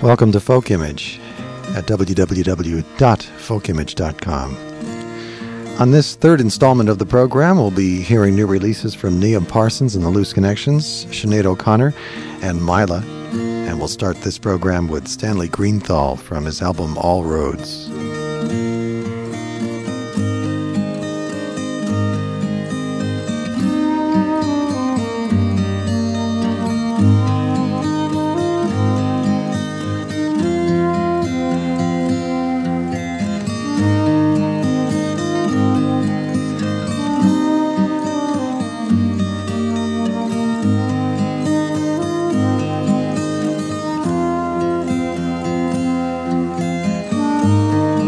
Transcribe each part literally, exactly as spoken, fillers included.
Welcome to Folk Image at w w w dot folk image dot com. On this third installment of the program, we'll be hearing new releases from Nia Parsons and the Loose Connections, Sinead O'Connor, and Mila. And we'll start this program with Stanley Greenthal from his album All Roads. Thank you.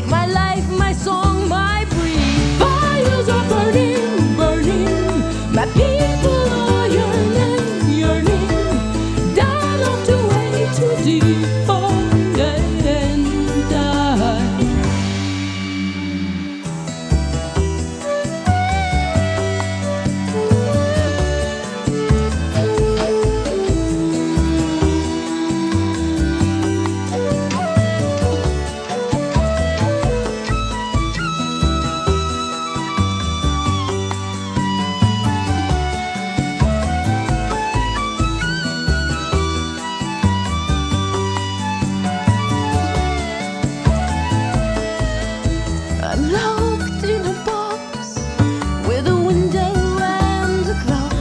make my life, my song, my breed. Fires are burning, burning, my people are yearning, yearning, down off to way too deep. Oh, and I I'm locked in a box with a window and a clock.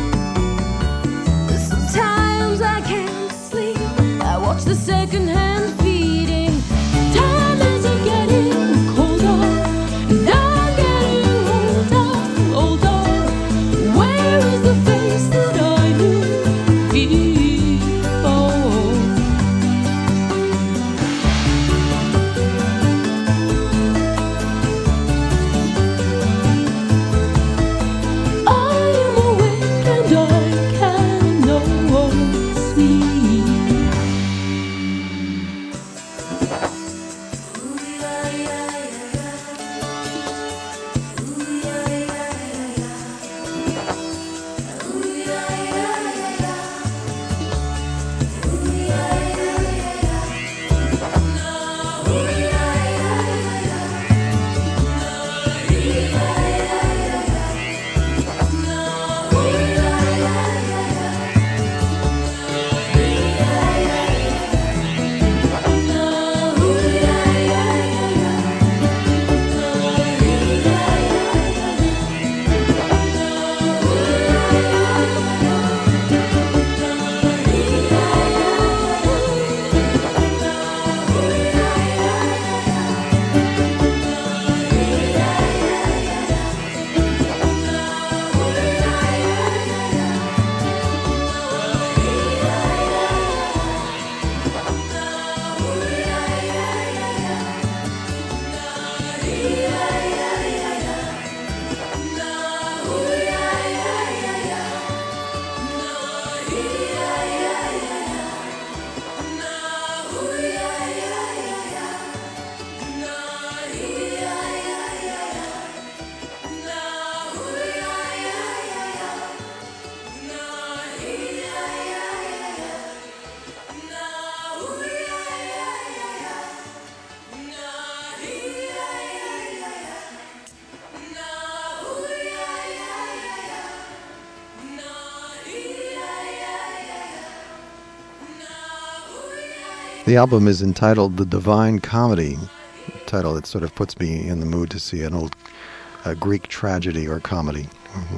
Sometimes I can't sleep. I watch the second-hand feeding. Time isn't getting colder, and I'm getting older, older. Where is the face that I knew before? I am awake and I can no sleep. The album is entitled The Divine Comedy, a title that sort of puts me in the mood to see an old uh, Greek tragedy or comedy,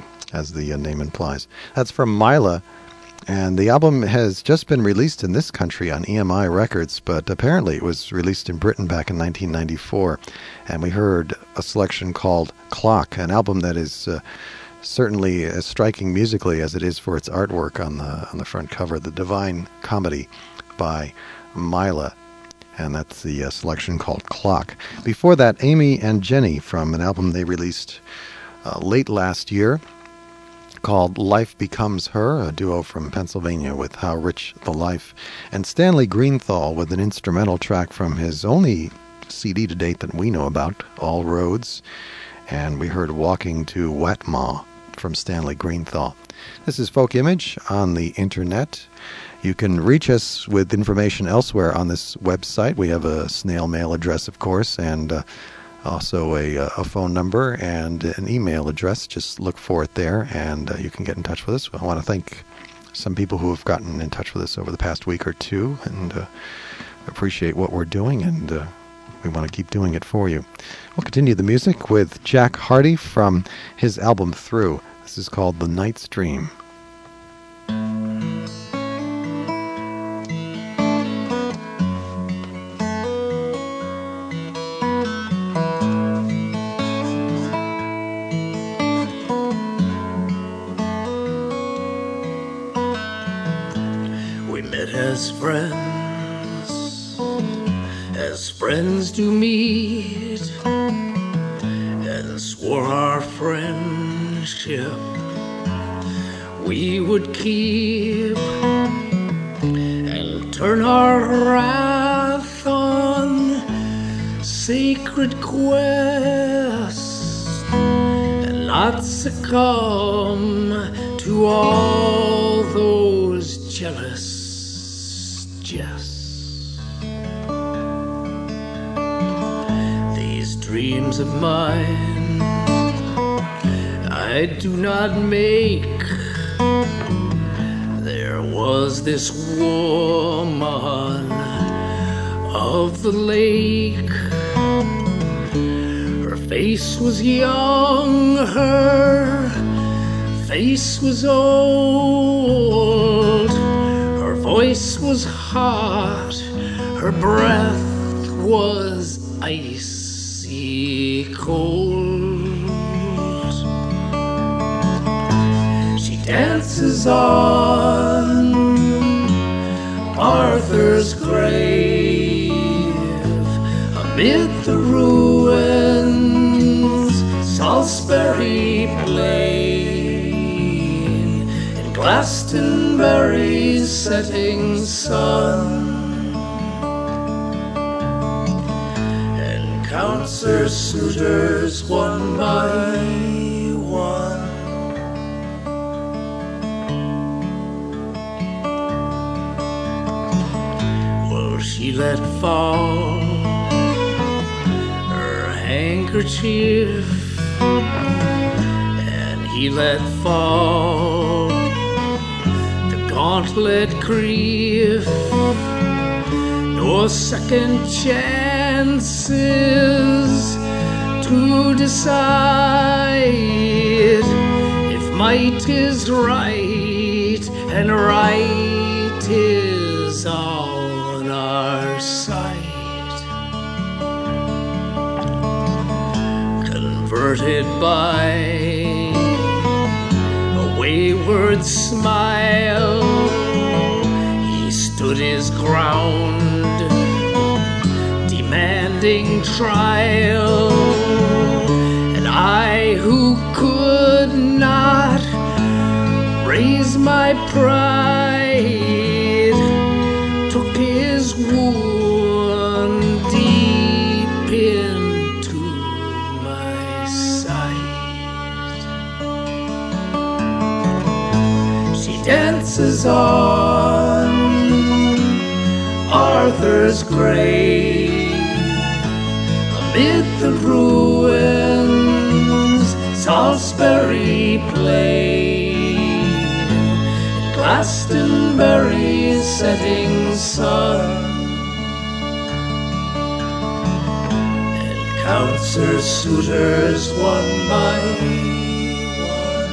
as the uh, name implies. That's from Mila, and the album has just been released in this country on E M I Records, but apparently it was released in Britain back in nineteen ninety-four, and we heard a selection called Clock, an album that is uh, certainly as striking musically as it is for its artwork on the on the front cover. The Divine Comedy by Mila, and that's the uh, selection called Clock. Before that, Amy and Jenny from an album they released uh, late last year called Life Becomes Her, a duo from Pennsylvania with How Rich the Life, and Stanley Greenthal with an instrumental track from his only C D to date that we know about, All Roads, and we heard Walking to Wetmore from Stanley Greenthal. This is Folk Image on the internet. You can reach us with information elsewhere on this website. We have a snail mail address, of course, and uh, also a, a phone number and an email address. Just look for it there, and uh, you can get in touch with us. I want to thank some people who have gotten in touch with us over the past week or two, and uh, appreciate what we're doing, and uh, we want to keep doing it for you. We'll continue the music with Jack Hardy from his album Through. This is called The Night's Dream. We met as friends as friends do meet, and swore our friendship we would keep, and turn our wrath on sacred quests, and not succumb to all those jealous jests. These dreams of mine I do not make. There was this woman of the lake. Her face was young, her face was old, her voice was hot, her breath was icy cold. She dances on Arthur's grave amid the ruins, Salisbury Plain, in Glastonbury's setting sun, and counts her suitors one by one. She let fall her handkerchief, and he let fall the gauntlet grief. No second chances to decide if might is right and right is all our sight. Converted by a wayward smile, he stood his ground, demanding trial. And I, who could not raise my pride, took his wound deep into my sight. She dances on Arthur's grave amid the ruins, Salisbury Plain, Glastonbury's setting sun, and counts her suitors one by one.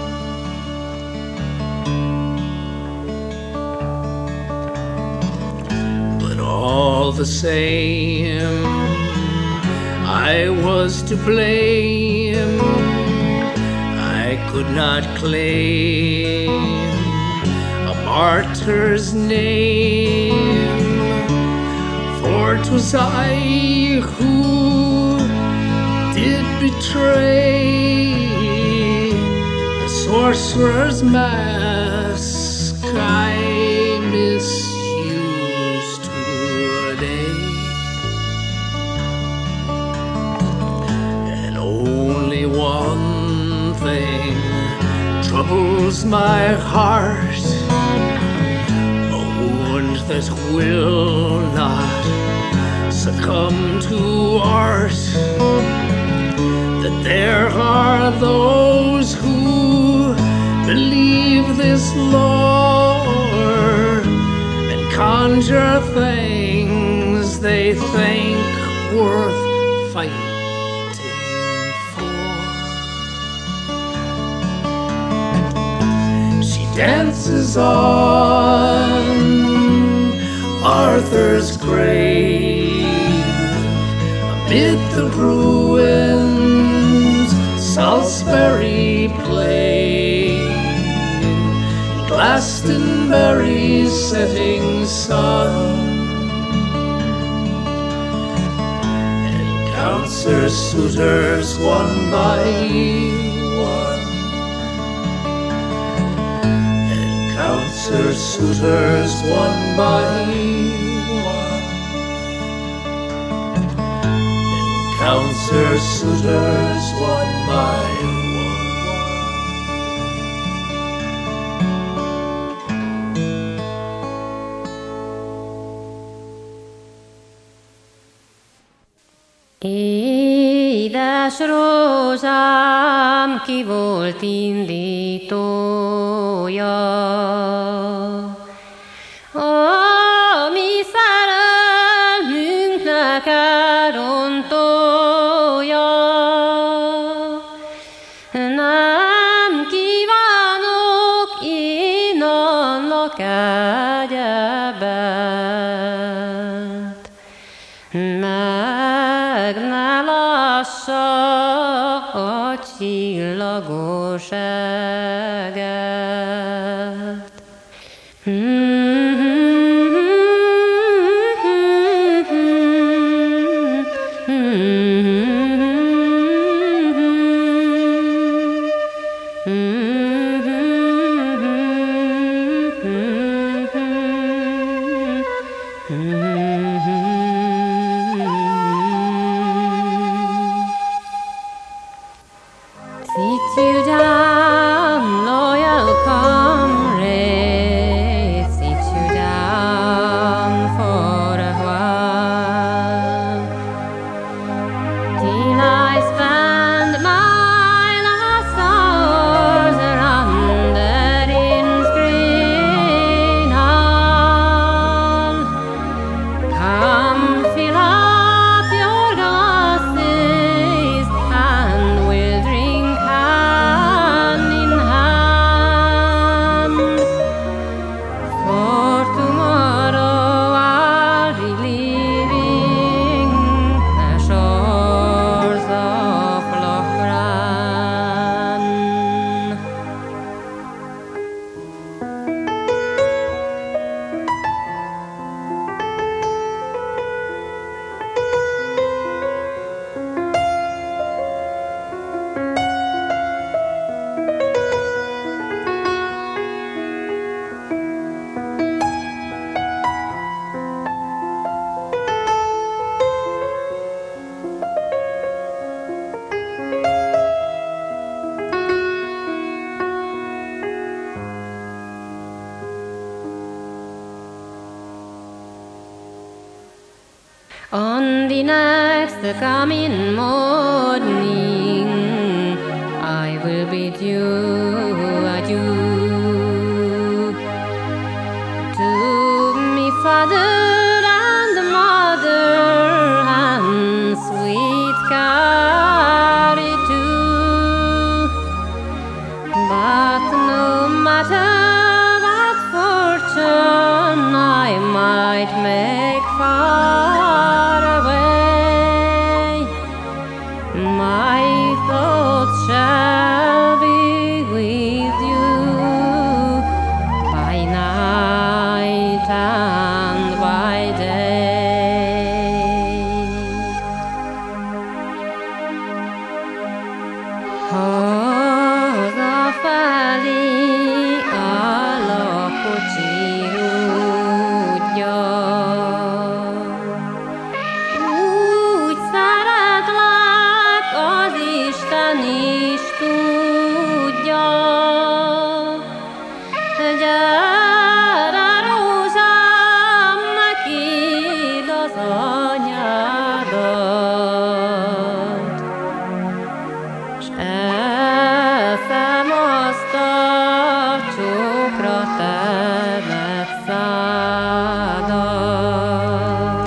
But all the same, I was to blame. I could not claim a martyr's name, for 'twas I who did betray the sorcerer's mask I misused today. And only one thing troubles my heart, a wound that will not succumb to art, that there are those who believe this lore and conjure things they think worth fighting for. She dances on Arthur's grave amid the ruins, Salisbury Plain, Glastonbury's setting sun, counts her suitors one by one, and counts her suitors one by one, and counts her suitors one by one. Édes rózsám, ki volt indítója, a mi szerelmünknek elrontója. Nem kívánok én annak egyebet, meg ne lássa a csillagos eget. Sit you down, loyal comrade, sit you down for a while, till I spend my last hours around Erin's green hall. Come fill up your glasses and we'll drink hand in hand, for tomorrow I'll be leaving the shores of Lochran. On the next coming morning, I will bid you adieu. To me father and mother and sweet Carrie too. But no matter what fortune I might make far away, my thoughts shall be with you by night and by day. Hazafelé állok kocsi útja, úgy szeretlek, az Isten is tudja. Gyere, rózsám, meghívd az anyádat, s eszem azt a csókra tevett szádat.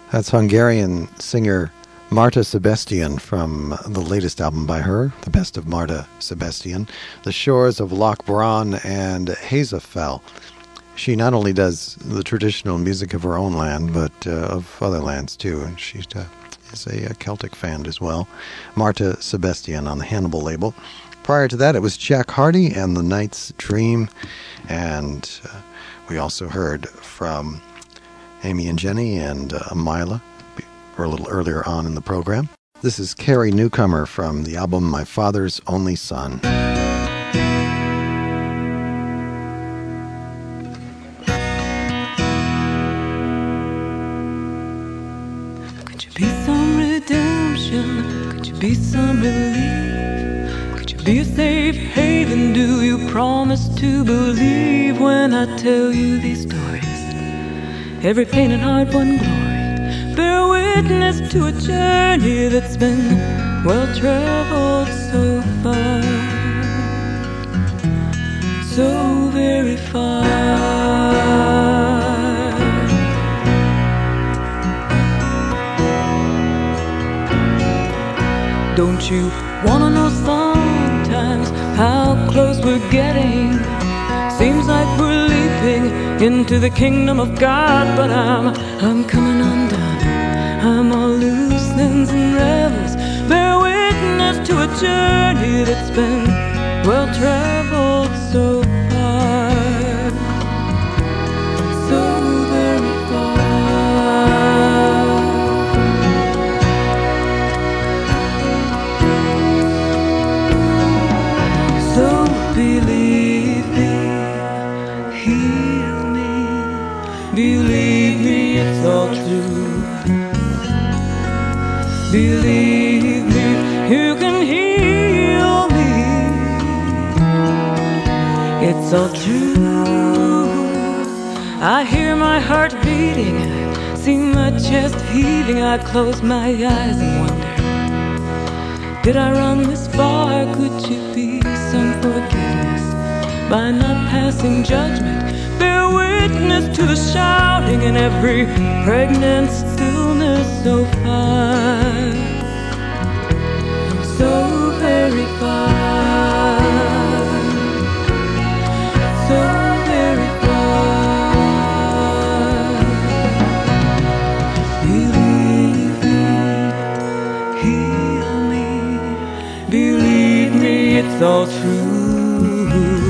That's Hungarian singer Marta Sebastian from the latest album by her, The Best of Marta Sebastian, The Shores of Loch Braun and Hazafell. She not only does the traditional music of her own land, but uh, of other lands too. And she uh, is a, a Celtic fan as well. Marta Sebastian on the Hannibal label. Prior to that, it was Jack Hardy and The Night's Dream. And uh, we also heard from Amy and Jenny and uh, Mila a little earlier on in the program. This is Carrie Newcomer from the album My Father's Only Son. Could you be some redemption? Could you be some relief? Could you be a safe haven? Do you promise to believe when I tell you these stories? Every pain and hard won glory. Bear witness to a journey that's been well traveled so far, so very far. Don't you wanna know sometimes how close we're getting? Seems like we're leaping into the kingdom of God, but I'm, I'm coming undone. I'm all loose ends and rebels. Bear witness to a journey that's been well traveled so far, so very far. So believe me, heal me, believe me, it's all true. Believe me, you can heal me. It's all true. I hear my heart beating, see my chest heaving. I close my eyes and wonder, did I run this far? Could you be some forgiveness by not passing judgment? Bear witness to the shouting in every pregnant stillness so far, so very far, so very far. Believe me, heal me, believe me, it's all true.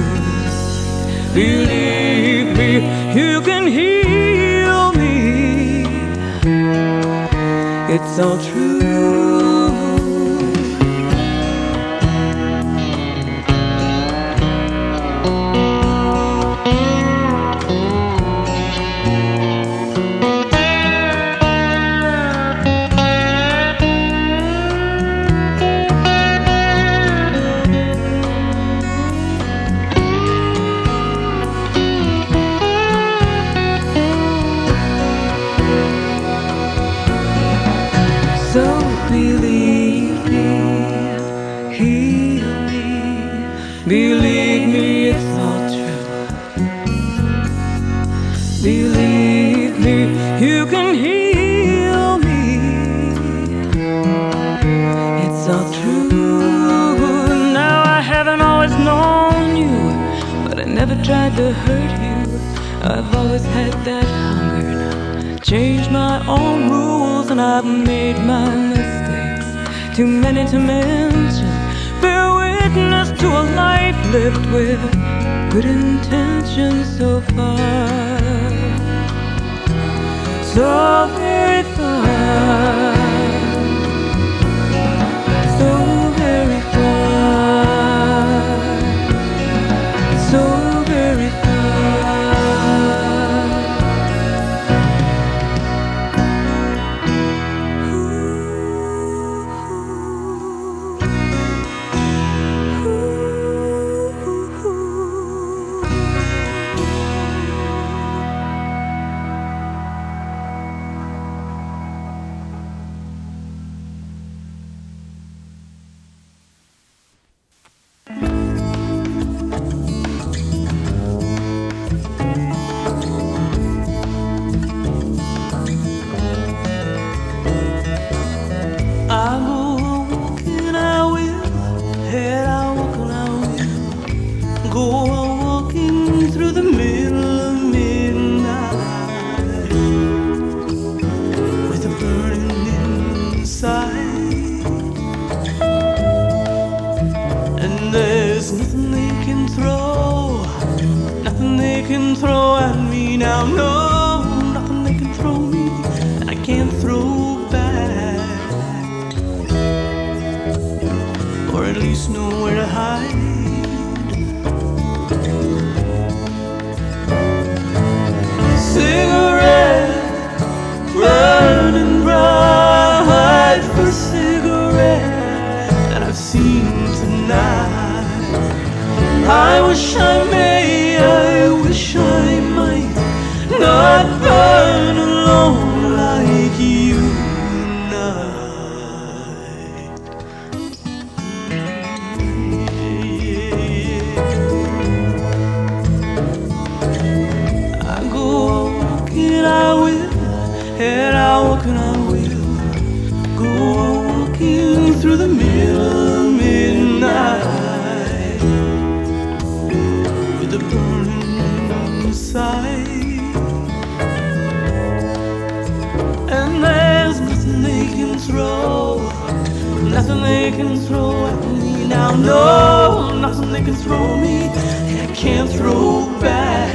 Believe me, you can heal me. It's all true. Believe me, it's all true. Believe me, you can heal me. It's all true. Now I haven't always known you, but I never tried to hurt you. I've always had that hunger now. Changed my own rules and I've made my mistakes, too many to mention. Bear witness to a life lived with good intentions so far, so very far, so very far, so very far. can throw at me now. No, nothing they can throw me that I can't throw back, or at least nowhere to hide. Cigarette, burning bright for cigarette that I've seen tonight. I wish I may, I wish I might not burn alone like you and I. I go walking, I will, and I walk and I will go walking through the middle of midnight with the burning inside, and there's nothing they can throw, nothing they can throw at me now. No, nothing they can throw me that I can't throw back,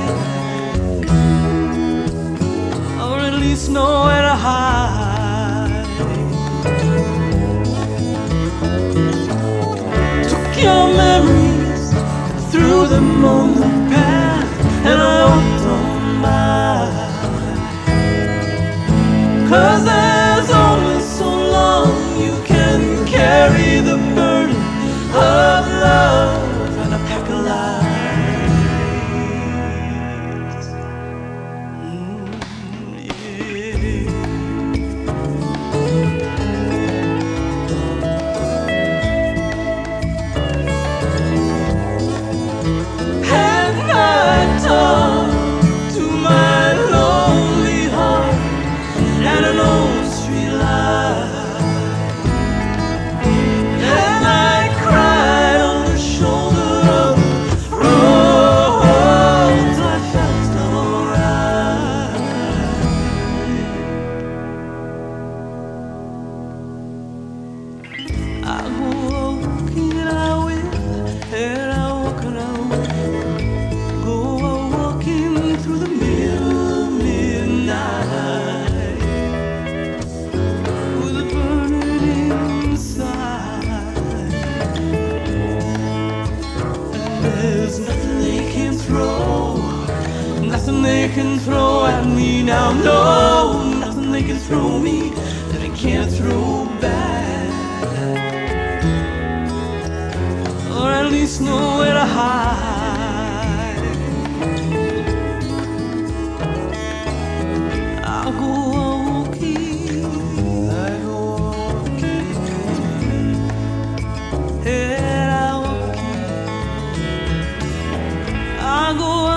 or at least nowhere to hide. Took your memories, threw them on the path, and I walked on by. 'Cause there's only so long you can carry the burden of love and a pack of lies. They can throw at me now. No, nothing they can throw me that I can't throw back, or at least nowhere to hide. I'll go walking, I go walking, head out walking, I'll go walking.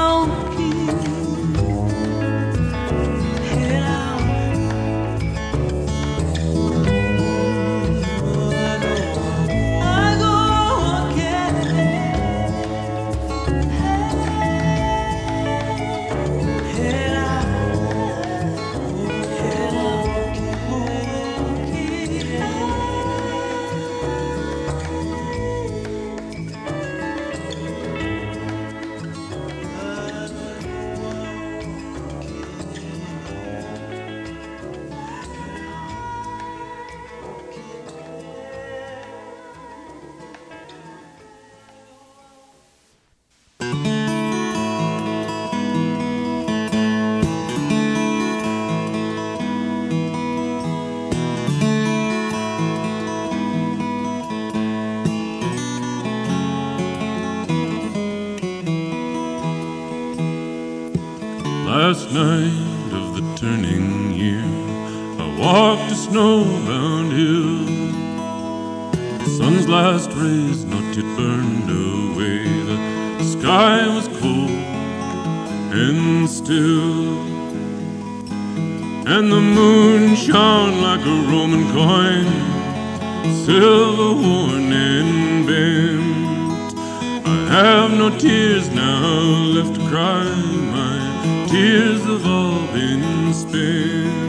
Last night of the turning year, I walked a snowbound hill. The sun's last rays not yet burned away. The sky was cold and still, and the moon shone like a Roman coin, silver worn and bent. I have no tears now left to cry, my tears have all been spent.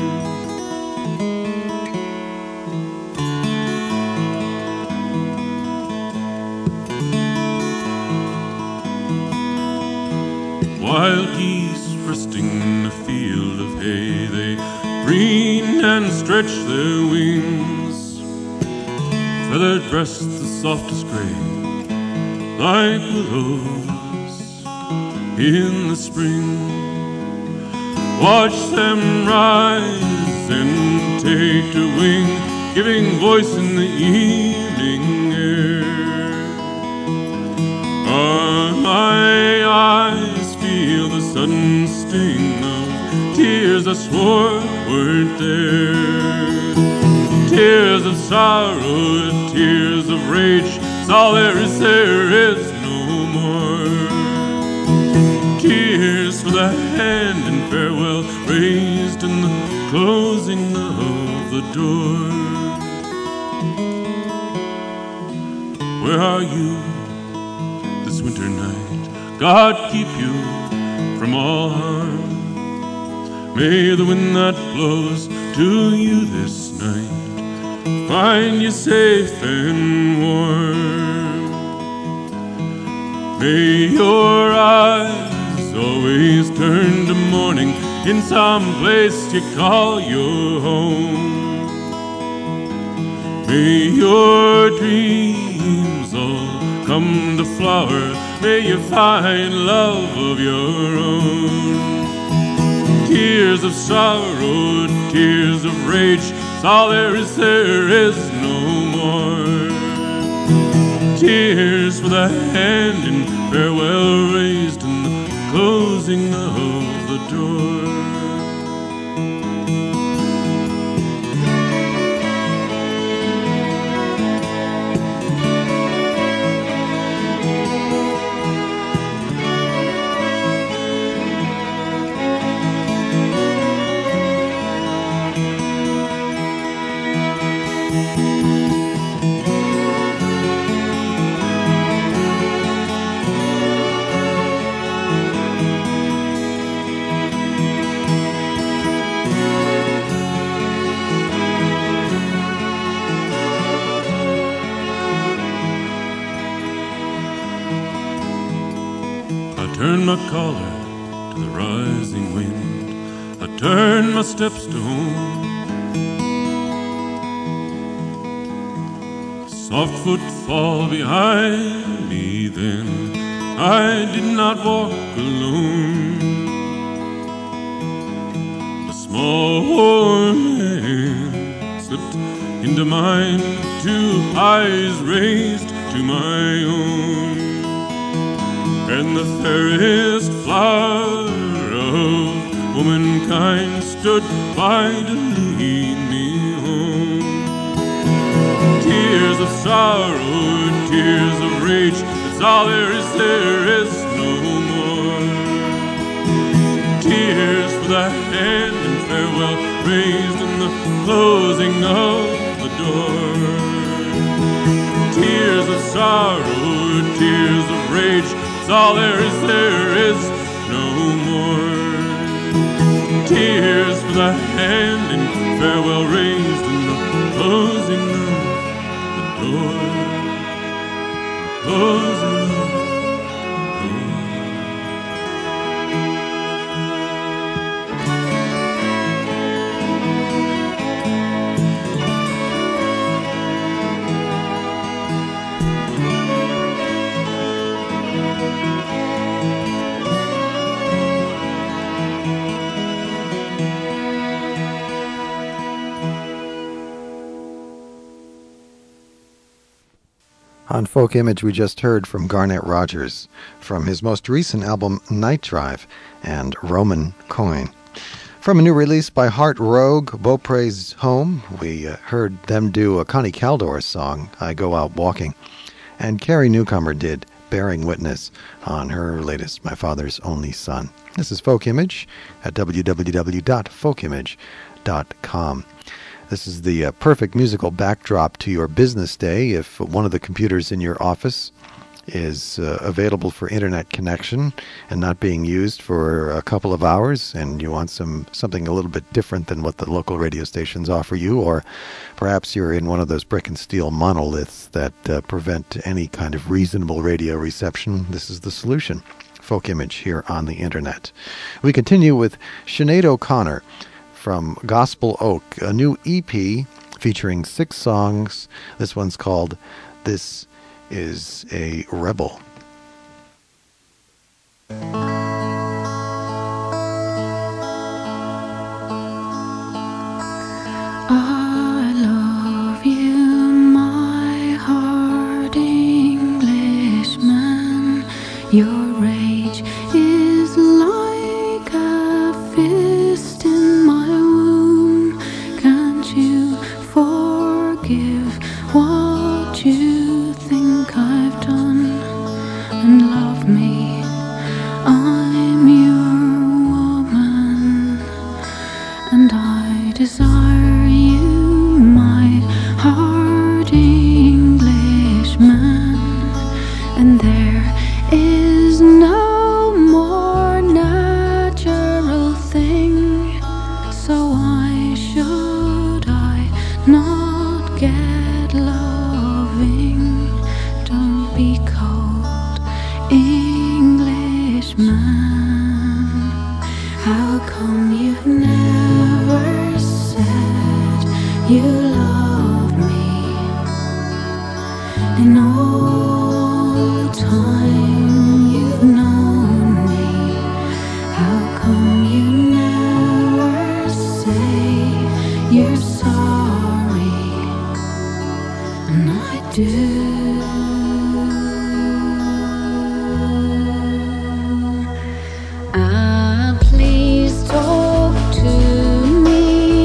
Why wild geese resting in a field of hay. They preen and stretch their wings, feathered breasts the softest gray, like willows in the spring. Watch them rise and take to wing, giving voice in the evening air. Ah, my eyes feel the sudden sting of tears I swore weren't there. Tears of sorrow, tears of rage, it's all there is, there is no more. Tears for the hand in farewell raised in the closing of the door. Where are you this winter night? God keep you from all harm. May the wind that blows to you this night find you safe and warm. May your eyes always turn to morning in some place you call your home. May your dreams all come to flower, may you find love of your own. Tears of sorrow, tears of rage, it's all there is, there is no more. Tears for the hand in farewell raised in the closing of the door. Turn my collar to the rising wind, I turn my steps to home. A soft footfall behind me then, I did not walk alone. A small warm hand slipped into mine, two eyes raised to my own. And the fairest flower of womankind stood by to lead me home. Tears of sorrow, tears of rage, it's all there is, there is no more. Tears for the hand in farewell raised in the closing of the door. Tears of sorrow, tears of rage, it's all there is, there is no more. Tears for the hand in farewell raised in the closing of the door. Closing of the door. On Folk Image, we just heard from Garnet Rogers from his most recent album, Night Drive, and Roman Coin. From a new release by Heart Rogue, Beaupre's Home, we uh, heard them do a Connie Caldor song, I Go Out Walking, and Carrie Newcomer did Bearing Witness on her latest, My Father's Only Son. This is Folk Image at w w w dot folk image dot com. This is the uh, perfect musical backdrop to your business day if one of the computers in your office is uh, available for internet connection and not being used for a couple of hours, and you want some something a little bit different than what the local radio stations offer you, or perhaps you're in one of those brick and steel monoliths that uh, prevent any kind of reasonable radio reception. This is the solution. Folk Image here on the internet. We continue with Sinead O'Connor from Gospel Oak, a new E P featuring six songs. This one's called This Is a Rebel. I love you, my hard Englishman. Your rage is like a fist in my womb. Can't you forgive what you think I've done and love me? I'm your woman, and I desire you, my hard Englishman, and there is no more natural thing. So why should I not get loving? Don't be cold, Englishman. How come you've never said you love me in all the time you've known me? How come you never say you're sorry? And I do. Ah, please talk to me,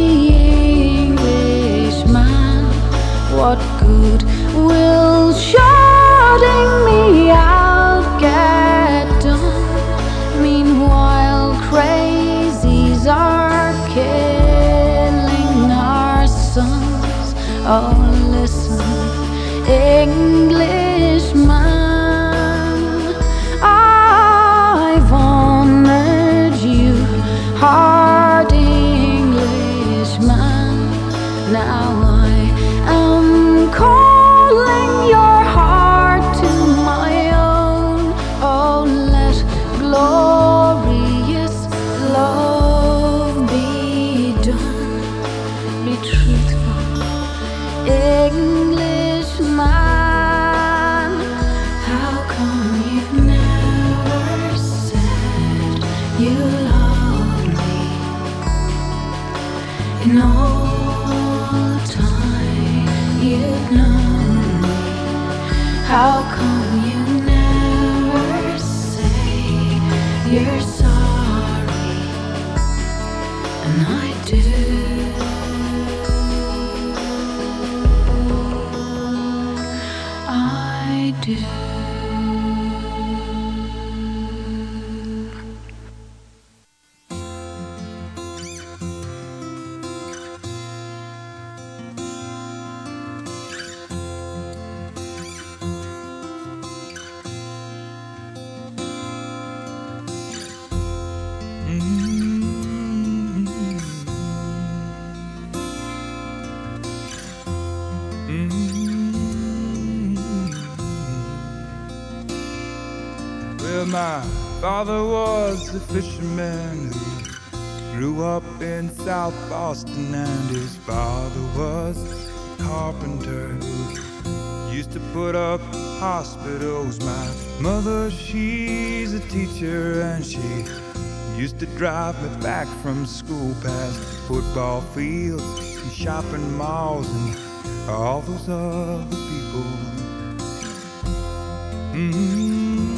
Englishman. What good will shutting me out get done? Meanwhile, crazies are killing our sons. Oh, listen, Englishman. I've honored you, hard Englishman. Now I am calling your heart to my own. Oh, let glorious love be done. Be truthful, Englishman. How come you've never said you love me in all the time you've known me? How come you never say you're sorry? And I do. I do. Well, my father was a fisherman who grew up in South Boston, and his father was a carpenter who used to put up hospitals. My mother, she's a teacher, and she used to drive me back from school past football fields and shopping malls and all those other people. Mm-hmm.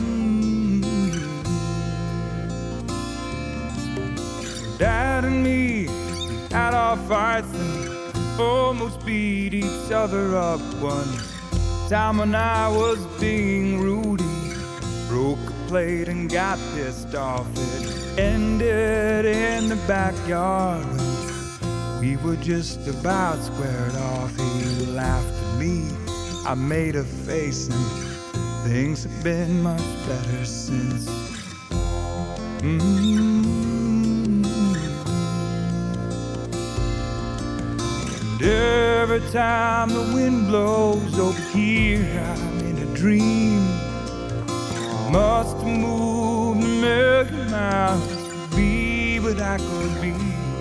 Dad and me had our fights and almost beat each other up. One time when I was being rude, he broke a plate and got pissed off. It ended in the backyard when we were just about squared off. He laughed at me, I made a face, and things have been much better since. Mm-hmm. Every time the wind blows over here, I'm in a dream. Must have moved million miles to be what I could be.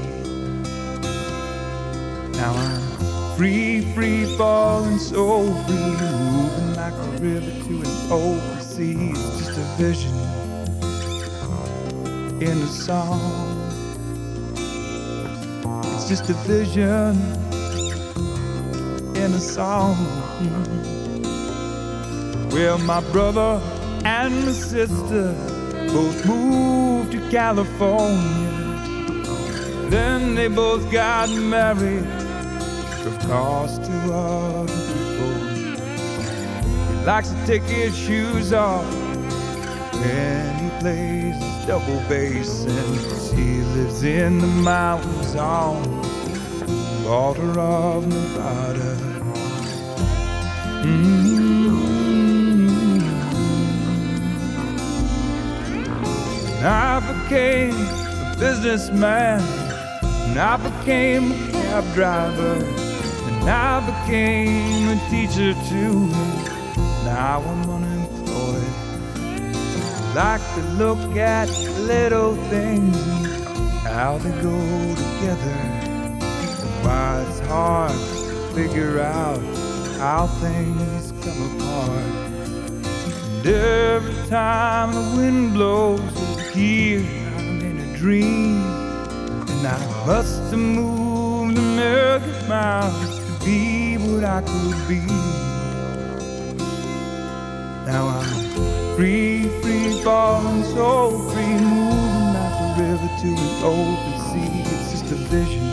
Now I'm free, free falling, so free, moving like a river to an open sea. It's just a vision in a song. It's just a vision in a song. Well, my brother and my sister both moved to California. Then they both got married, of course, to other people. He likes to take his shoes off when he plays his double bass, and he lives in the mountains on the border of Nevada. Mm-hmm. I became a businessman, and I became a cab driver, and I became a teacher too. Now I'm unemployed. I like to look at little things and how they go together, and why it's hard to figure out how things come apart. And every time the wind blows over here, I'm in a dream, and I must have moved a million miles to be what I could be. Now I'm free, free falling, so free, moving like a river to an open sea. It's just a vision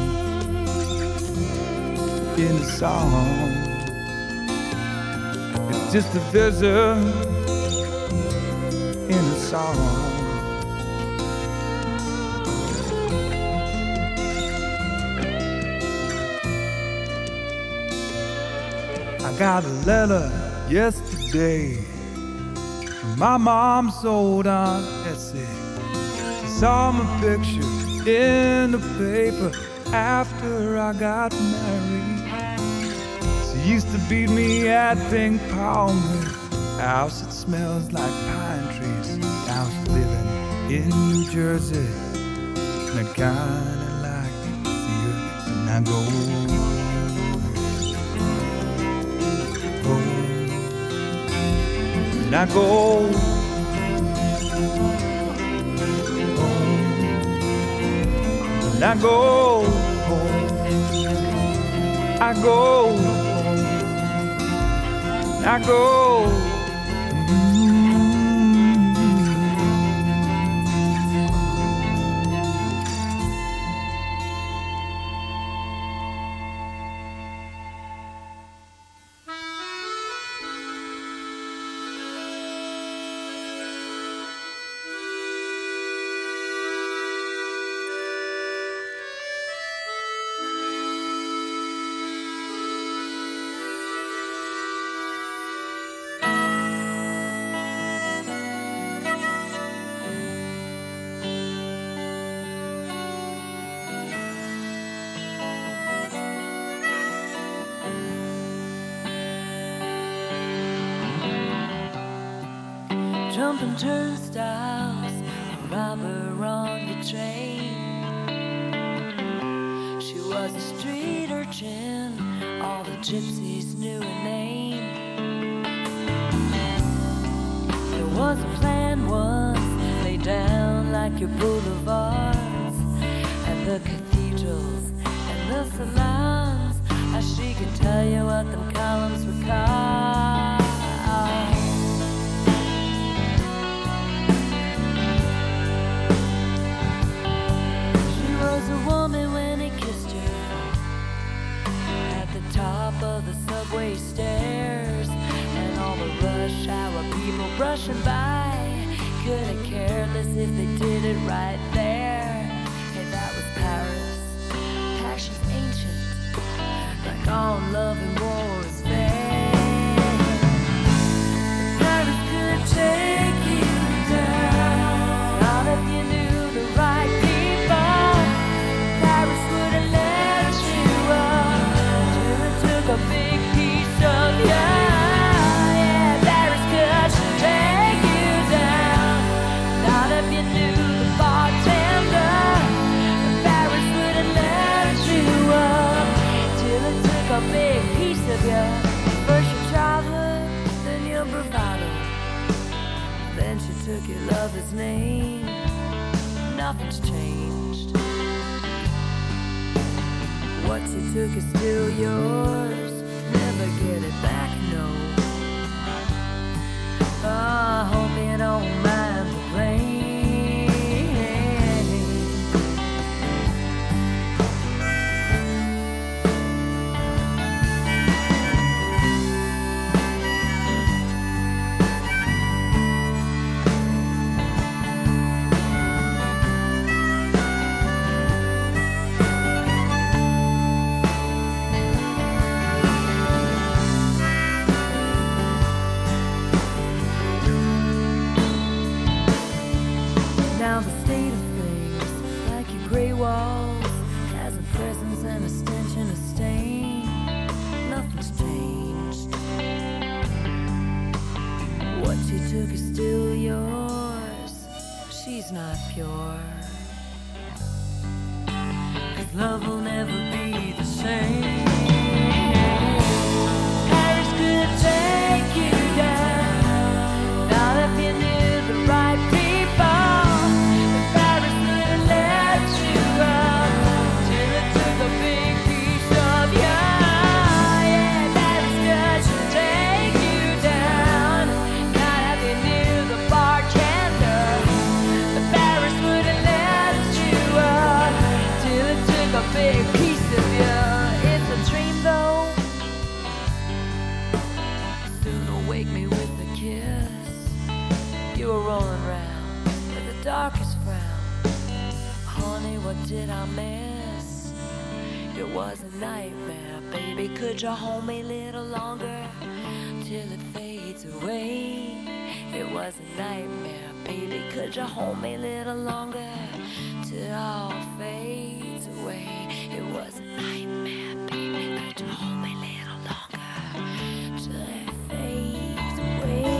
in a song. It's just a vision in a song. I got a letter yesterday from my mom's old Aunt Essie. She saw my picture in the paper after I got married. She used to beat me at ping pong in a house that smells like pine trees. Now she's living in New Jersey, and I kinda like to see her when I go. And I go home, and I go home, I go home, and I go. Jumping turnstiles, a robber on the train. She was a street urchin, all the gypsies knew her name. There was a plan once, laid down like your boulevards, and the cathedrals and the salons, as she could tell you what them columns were called. Top of the subway stairs, and all the rush hour people brushing by couldn't care less if they did it right there. Hey, that was Paris. Passion's ancient, like all love and war is fair. you love his name. Nothing's changed. What you took is still yours. Never get it back, no. I hope you don't mind the blame. Now the state of things, like your gray walls, has a presence and a stench and a stain. Nothing's changed. What you took is still yours. She's not pure. 'Cause love will never be the same. Paris could take you down. Not if you knew the right people. Big piece of you. It's a dream though. Soon awake me with a kiss. You were rolling around with the darkest frown. Honey, what did I miss? It was a nightmare, baby. Could you hold me a little longer till it fades away? It was a nightmare, baby. Could you hold me a little longer till it all fades away? It was a nightmare, baby. Could you hold me a little longer till it fades away?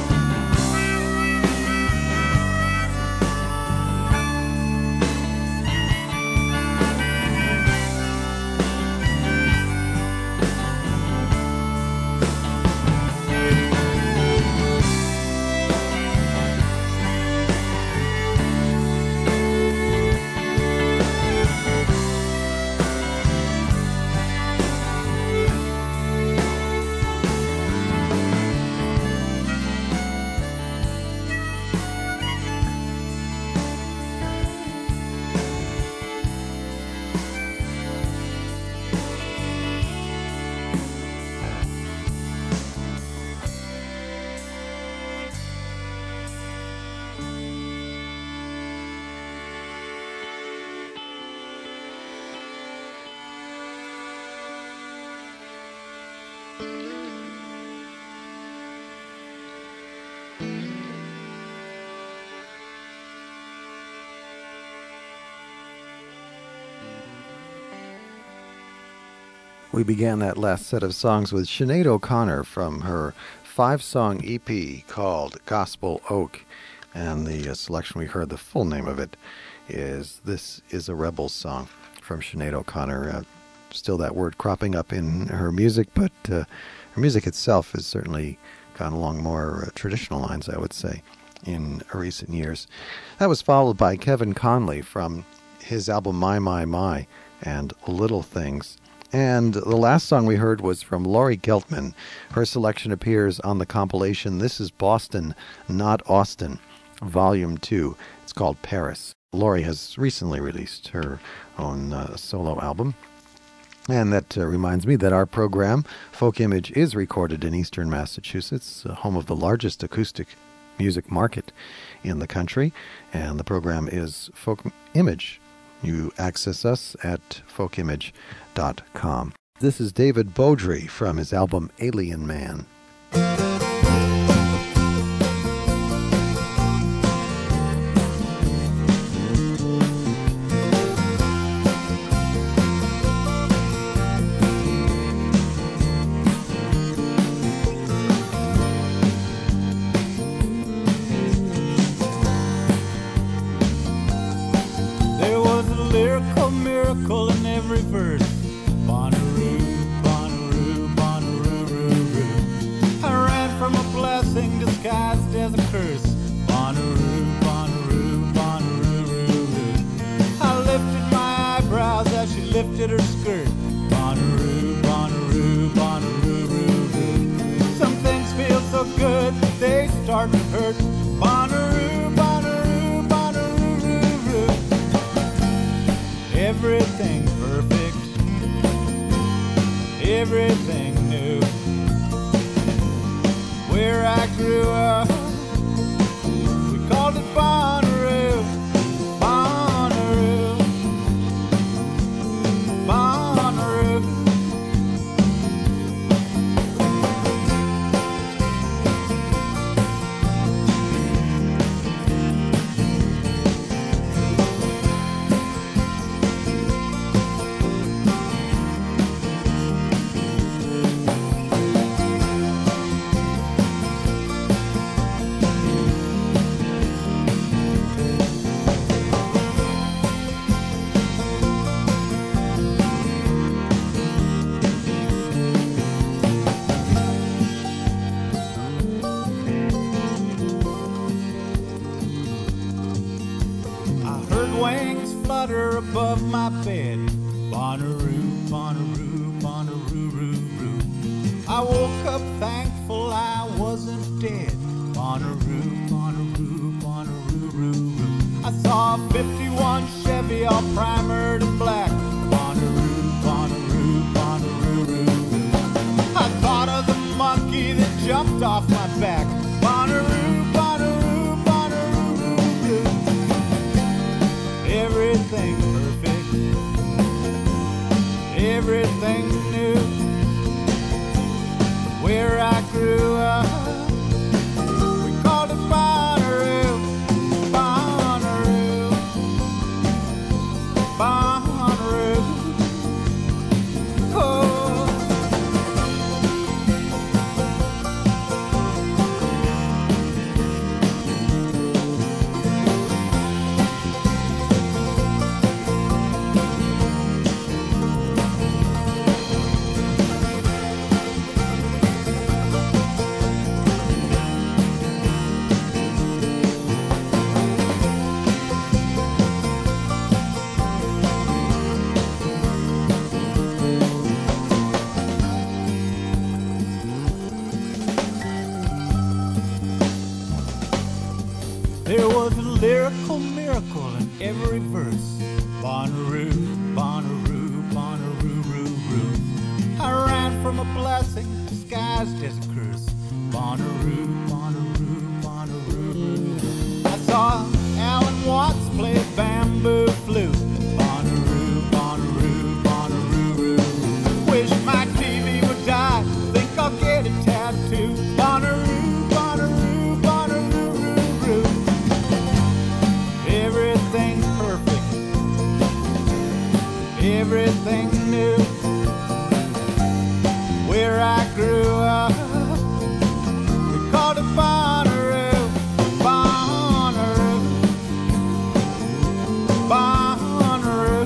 We began that last set of songs with Sinead O'Connor from her five-song E P called Gospel Oak. And the uh, selection we heard, the full name of it, is This Is a Rebel's Song from Sinead O'Connor. Uh, still that word cropping up in her music, but uh, her music itself has certainly gone along more uh, traditional lines, I would say, in recent years. That was followed by Kevin Conley from his album My, My, My and Little Things. And the last song we heard was from Laurie Geltman. Her selection appears on the compilation This Is Boston, Not Austin, Volume two. It's called Paris. Laurie has recently released her own uh, solo album. And that uh, reminds me that our program, Folk Image, is recorded in eastern Massachusetts, uh, home of the largest acoustic music market in the country. And the program is Folk Image. You access us at folk image dot com. This is David Beaudry from his album Alien Man. In every verse, Bonnaroo, Bonnaroo, Bonnaroo, roo, roo. I ran from a blessing disguised as a curse, Bonnaroo. lifted her skirt. Bonnaroo, Bonnaroo, Bonnaroo, roo, roo. Some things feel so good they start to hurt. Bonnaroo, Bonnaroo, Bonnaroo, roo, roo. Everything perfect, everything new. Where I grew up, we called it Bonnaroo, Bonnaroo, Bonnaroo. Above my bed, Bonnaroo, Bonnaroo, Bonnaroo, roo, roo. I woke up thankful I wasn't dead. Bonnaroo, Bonnaroo, Bonnaroo, roo, roo. I saw a fifty-one Chevy all primered in black. Bonnaroo, Bonnaroo, Bonnaroo, roo, roo. I thought of the monkey that jumped off my back. Bonnaroo, Bonnaroo, Bonnaroo, roo, roo. Everything perfect, everything new. Where I grew up, we called it Bonnaroo, Bonnaroo, Bonnaroo. Oh. There was a lyrical miracle in every verse. Bonnaroo, Bonnaroo, Bonnaroo, roo, roo. I ran from a blessing disguised as a curse. Bonnaroo, Bonnaroo, Bonnaroo, roo. I saw Alan Watts play a bamboo flute. Bonnaroo, Bonnaroo, Bonnaroo, roo, roo. Wish my T V would die, think I'll get a tattoo. Bonnaroo, Bonnaroo, Bonnaroo, roo, roo. Everything perfect, everything new. Where I grew up, we called it Bonnaroo, Bonnaroo, Bonnaroo.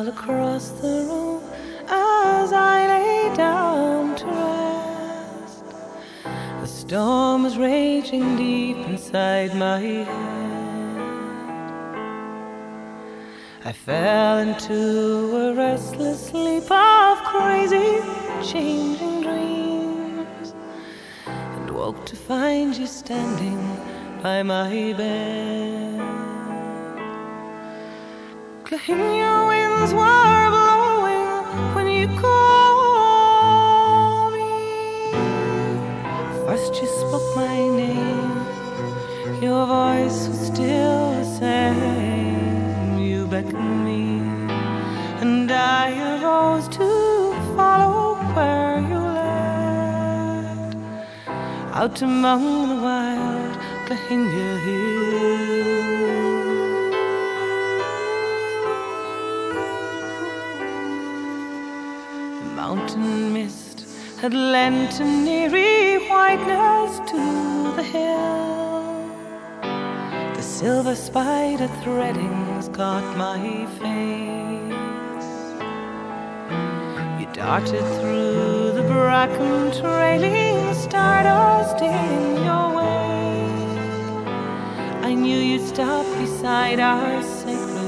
all across the room as I lay down to rest. The storm is raging deep inside my head. I fell into a restless sleep of crazy, changing dreams, and woke to find you standing by my bed. Your winds were blowing when you called me. First you spoke my name, your voice was still the same. You beckoned me, and I arose to follow where you led, out among the wild Cahinia hills. Mountain mist had lent an eerie whiteness to the hill. The silver spider threadings caught my face. You darted through the bracken, trailing stardust in your wake. I knew you'd stop beside our sacred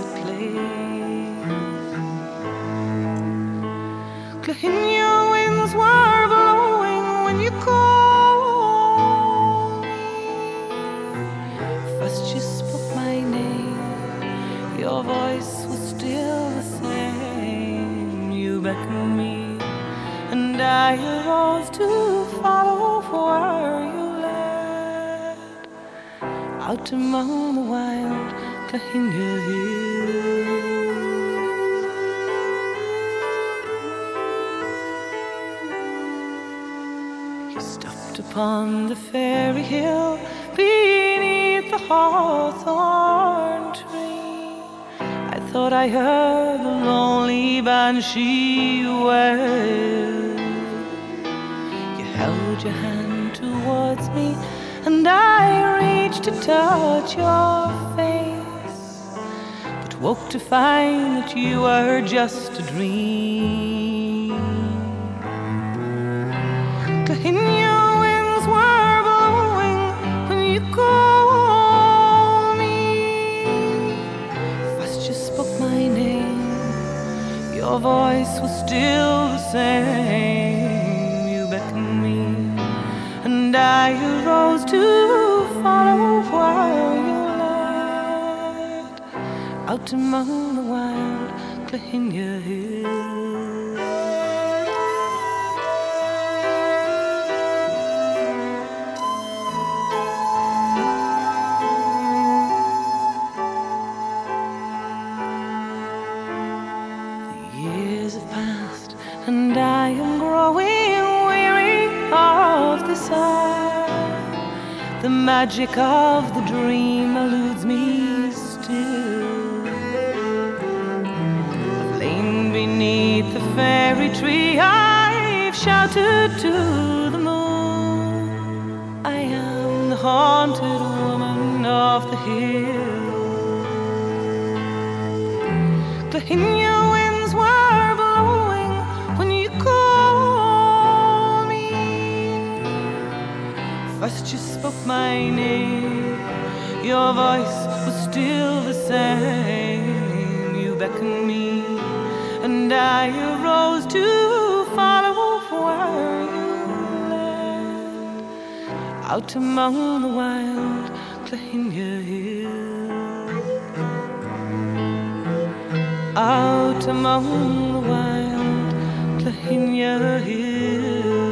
and your winds were blowing when you called me. First you spoke my name, your voice was still the same. You beckoned me, and I arose to follow where you led, out among the wild Cahinia hills. Upon the fairy hill beneath the hawthorn tree, I thought I heard the lonely banshee wail. You held your hand towards me, and I reached to touch your face, but woke to find that you were just a dream. In your winds were blowing when you called me. First you spoke my name, your voice was still the same. You beckoned me, and I arose to follow where you led, out among the wild Cahinia hills. And I am growing weary of this eye. The magic of the dream eludes me still. I've lain beneath the fairy tree, I've shouted to the moon. I am the haunted woman of the hill. Cahinia winds were blowing when you called me. First you spoke my name, your voice was still the same. You beckoned me, and I arose to follow where you led, out among the wild Cahinia hills. Out among the wild Cahinia hills.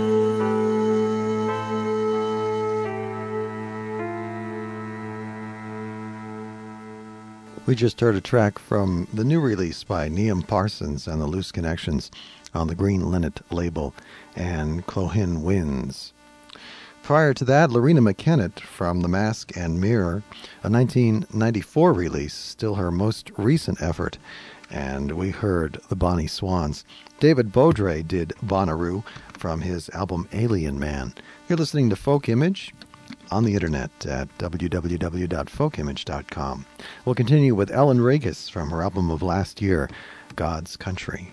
We just heard a track from the new release by Niamh Parsons and the Loose Connections on the Green Linnet label, and Clohin Winds. Prior to that, Loreena McKennitt from The Mask and Mirror, a nineteen ninety-four release, still her most recent effort, and we heard The Bonnie Swans. David Beaudry did Bonnaroo from his album Alien Man. You're listening to Folk Image on the internet at w w w dot folk image dot com. We'll continue with Ellen Regis from her album of last year, of God's country.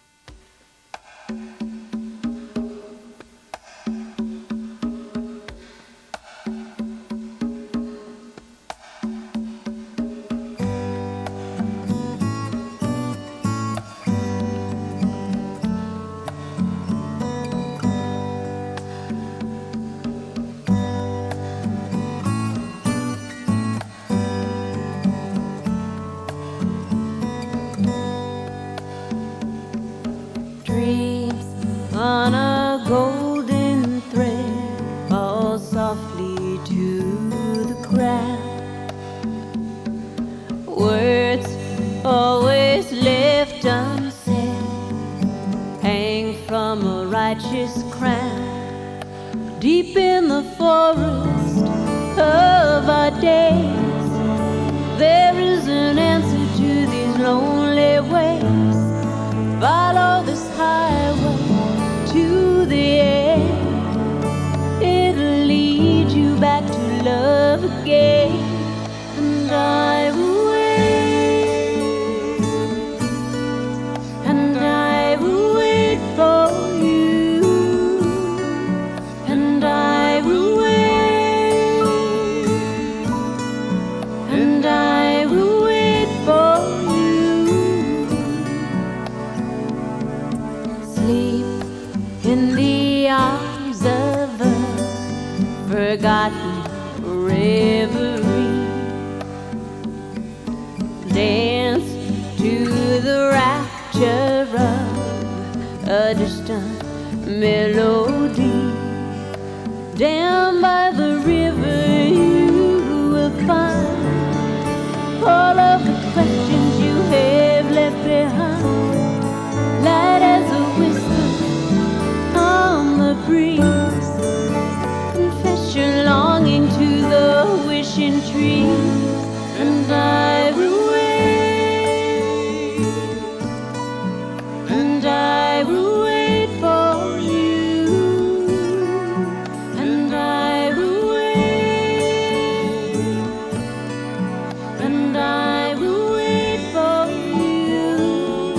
Dreams on a golden thread fall softly to the ground. Words always left unsaid hang from a righteous crown. Deep in the forest of our days, there is an answer to these lonely ways. Follow this highway to the end. It'll lead you back to love again. And I will wait, and I will wait for you, and I will wait, and I will wait for you. Sleep in the arms of a forgotten reverie. Dance to the rapture of a distant melody. Down by the river you will find all of the questions you have left behind. Light as a whisper on the breeze. Confess your longing to the wishing trees. And I will wait, and I will wait for you, and I will wait, and I will wait for you.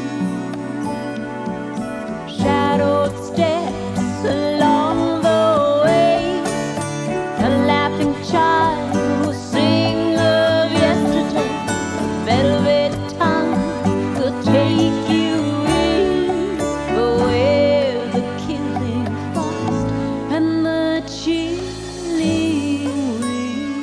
Shadowed steps along the way, a laughing child will sing of yesterday. A velvet tongue will take you in, but where the killing frost and the chilling wind.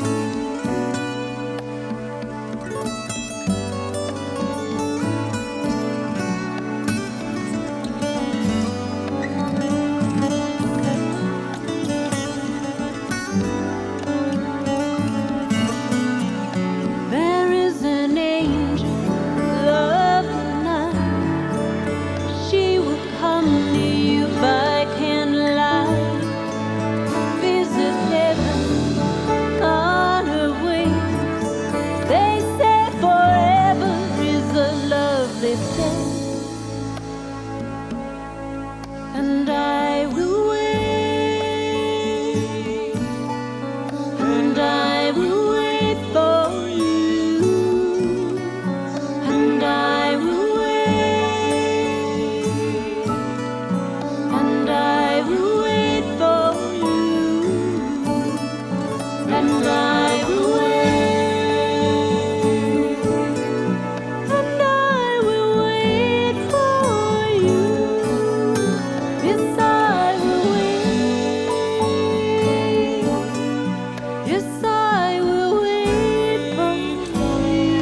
There is an angel of the night. She will come to you by candlelight. Visit heaven on her wings. They say forever is a lovely thing. And I will wait, and I will wait for you, and I will wait, and I will wait for you, and I will wait, and I will wait for you. Yes, I will wait. Yes, I will wait for you.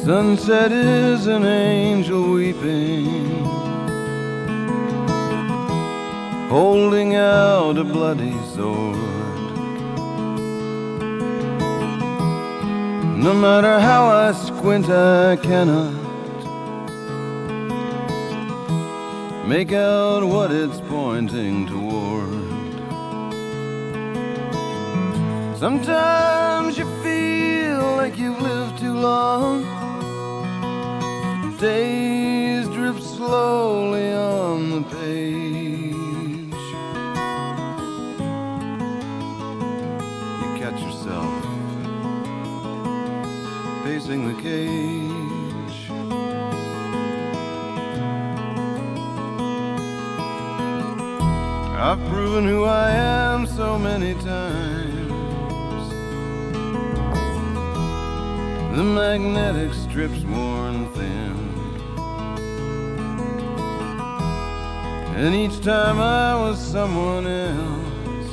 Sunset is an angel weeping, holding out a bloody sword. No matter how I squint, I cannot make out what it's pointing toward. Sometimes you feel like you've lived too long. Days drip slowly on the page. You catch yourself pacing the cage. I've proven who I am so many times. The magnetic strip's worn thin, and each time I was someone else,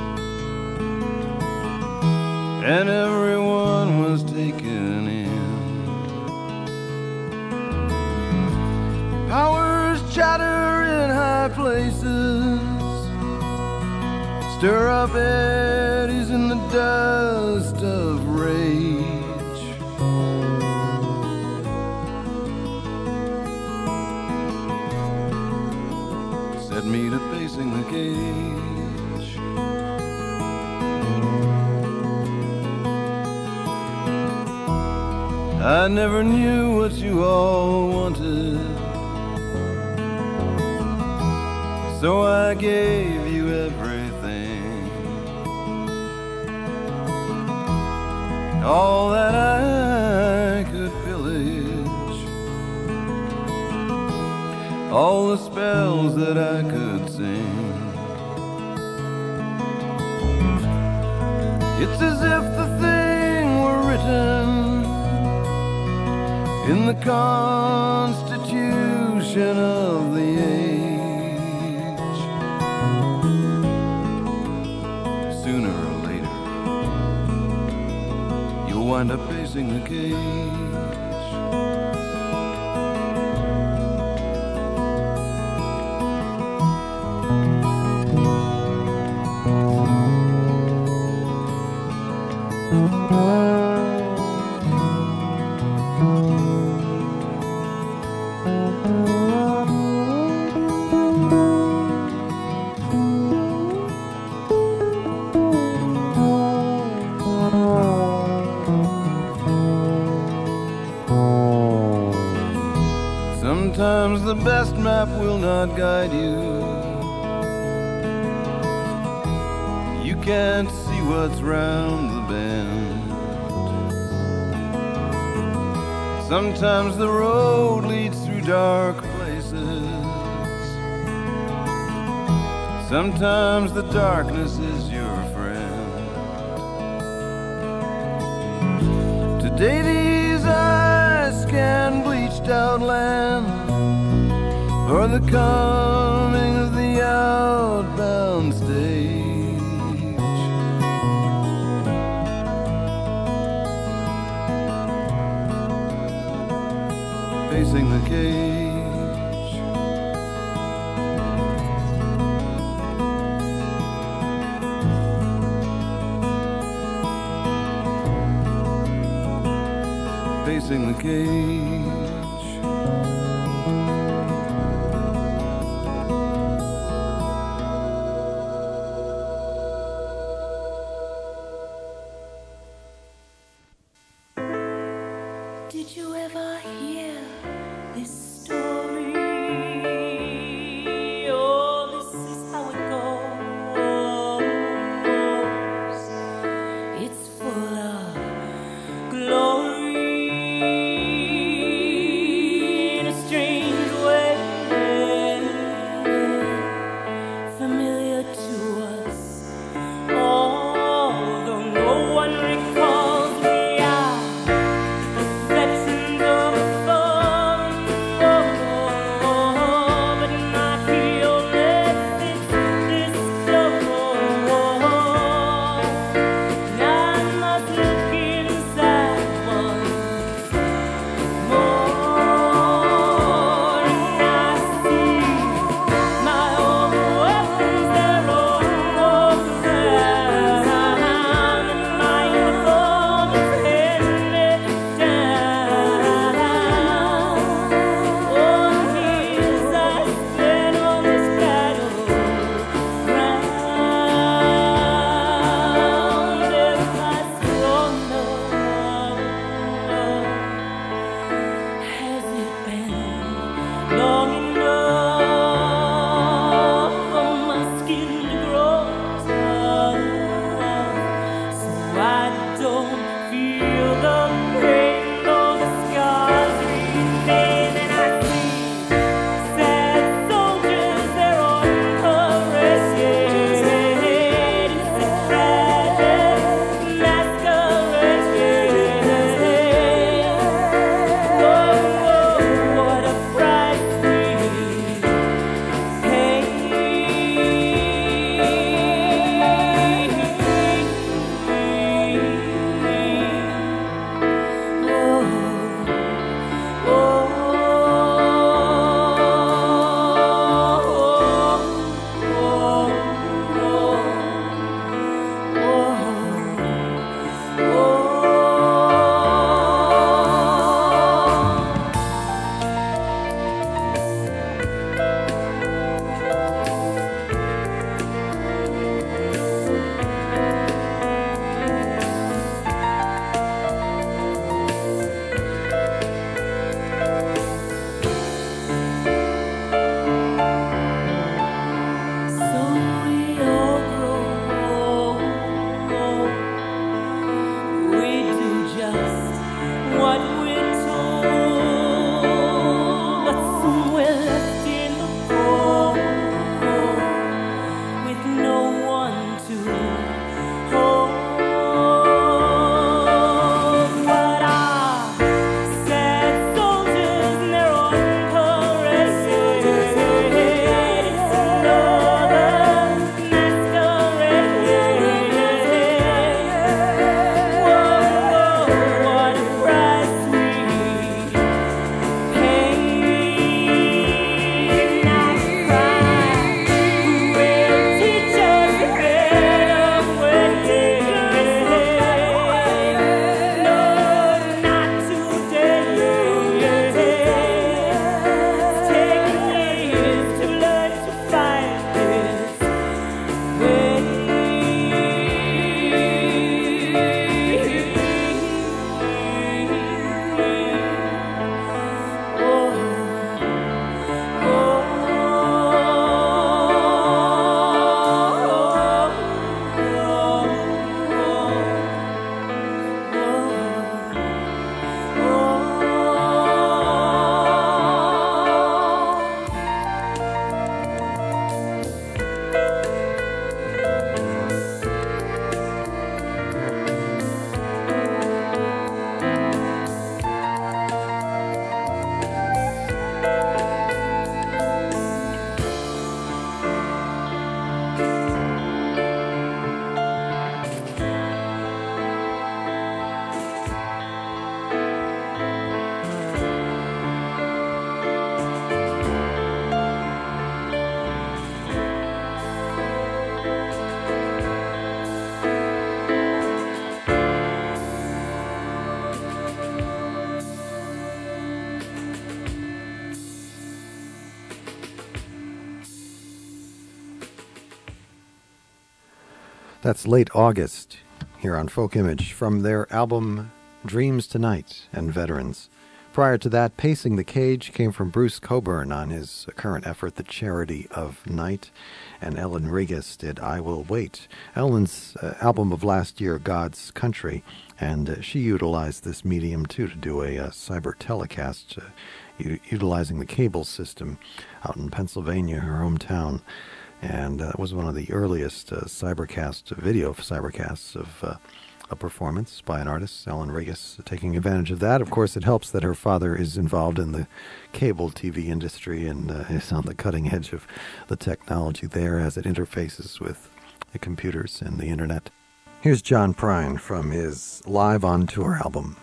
and everyone was taken in. Powers chatter in high places, stir up eddies in the dust of rage. Set me to pacing the cage. I never knew what you all wanted, so I gave you everything, all that I could pillage, all the spells that I could sing. It's as if the thing were written in the constitution of the age. Sooner or later, you'll wind up pacing the cage. Sometimes the best map will not guide you. You can't see what's round the bend. Sometimes the road leads through dark places. Sometimes the darkness is your friend. Today these eyes scan bleached out land for the coming of the outbound stage. Pacing the cage. Pacing the cage. Did you ever hear this story? Oh, this is how it goes. It's full of glory in a strange way, familiar to us, although no one recalls the eye. Reflections of a phone don't feel the pain, though the scars remain. And I see sad soldiers there on parade. It's a tragic masquerade. Whoa, whoa, what a price we pay. So we all grow old. We do just what we're told, but soon we're left in the cold with no one to hold. But our sad soldiers and their own parade. It's another masquerade. Whoa, what a price we pay. Not cry, we'll teach us better ways. No, not today. It's taken years to learn to find this way. That's Late August here on Folk Image from their album Dreams Tonight and Veterans. Prior to that, Pacing the Cage came from Bruce Coburn on his current effort, The Charity of Night, and Ellen Regis did I Will Wait, Ellen's uh, album of last year, God's Country, and uh, she utilized this medium too to do a, uh cyber telecast, uh, u- utilizing the cable system out in Pennsylvania, her hometown. And uh, that was one of the earliest uh, cybercast, uh, video cybercasts of uh, a performance by an artist, Ellen Regis, taking advantage of that. Of course, it helps that her father is involved in the cable T V industry and uh, is on the cutting edge of the technology there as it interfaces with the computers and the internet. Here's John Prine from his Live on Tour album.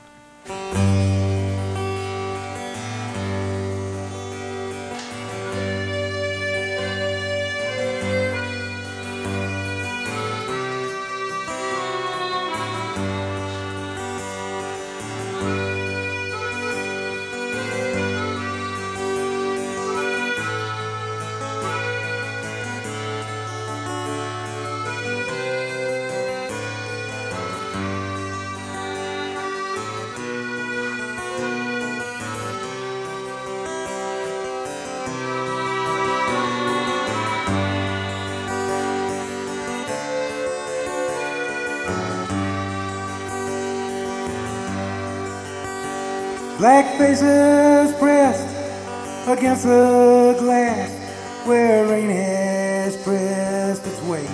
Thank Black faces pressed against the glass where rain has pressed its way.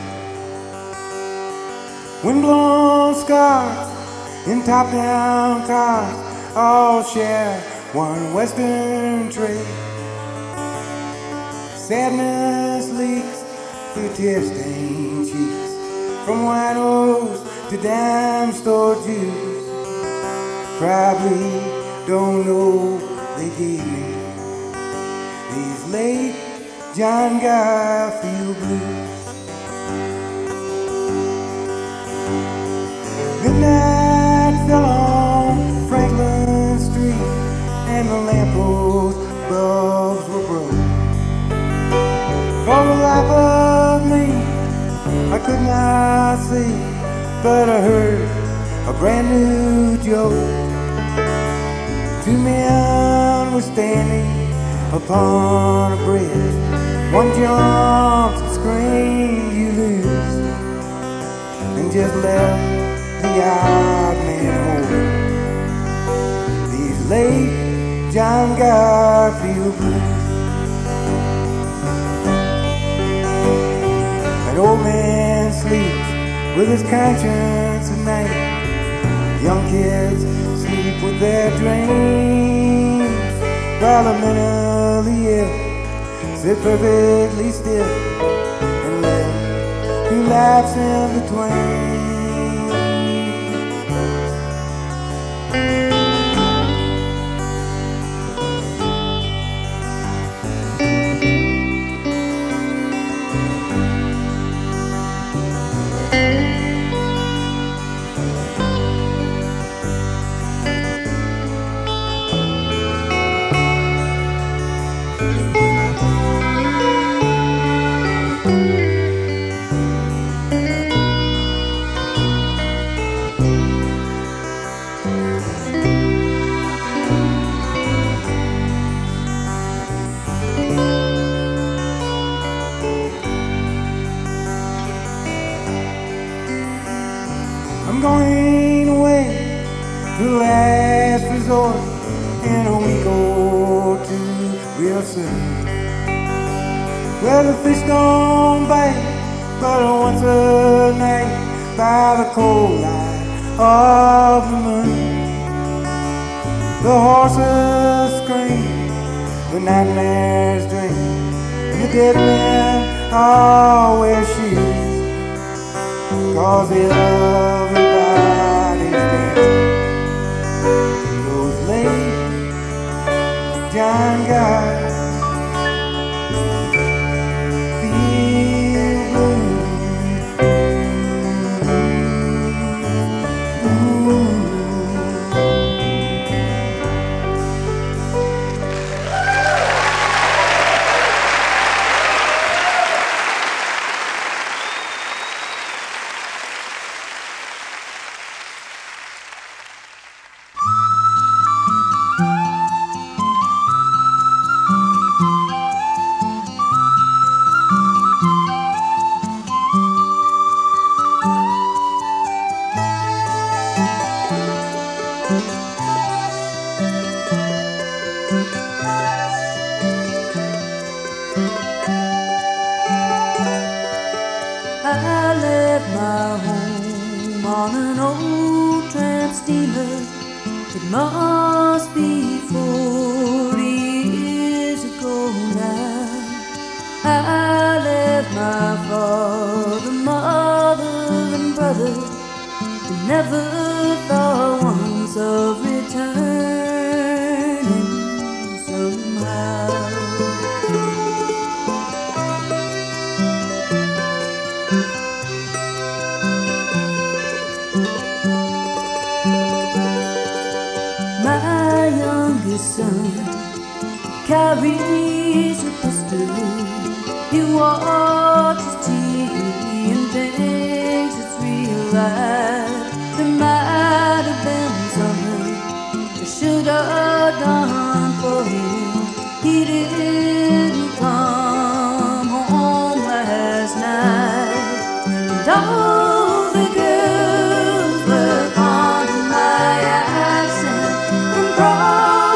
Windblown scars in top-down cars all share one western tray. Sadness leaks through tear-stained cheeks, from winos to dime store Jews. Probably don't know they gave me these late John Garfield blues. Midnight fell on Franklin Street, and the lamppost bulbs were broke. For the life of me, I could not see, but I heard a brand new joke. Two men were standing upon a bridge. One jumped and screamed, "You lose," and just left the odd man home. These late John Garfield blues. That old man sleeps with his conscience at night. Young kids sleep with their dreams, while the mentally ill sit perfectly still and live through life's in between. I'm going away to the last resort in a week or two, real soon. Well, the fish don't bite but once a night by the cold light of the moon. The horses scream, the nightmares dream, and the dead men all wear shoes, 'cause they love everybody's dancing. Those late John Garfield blues. Ooh. I left my home on an old tramp steamer. It must be forty years ago now. I left my father, mother, and brother, and never thought once of returning somehow. My youngest son carries a pistol. He watches T V and thinks it's real life. There might have been something I should have done for him. He didn't come home last night, and all the girls were fond of my accent and brought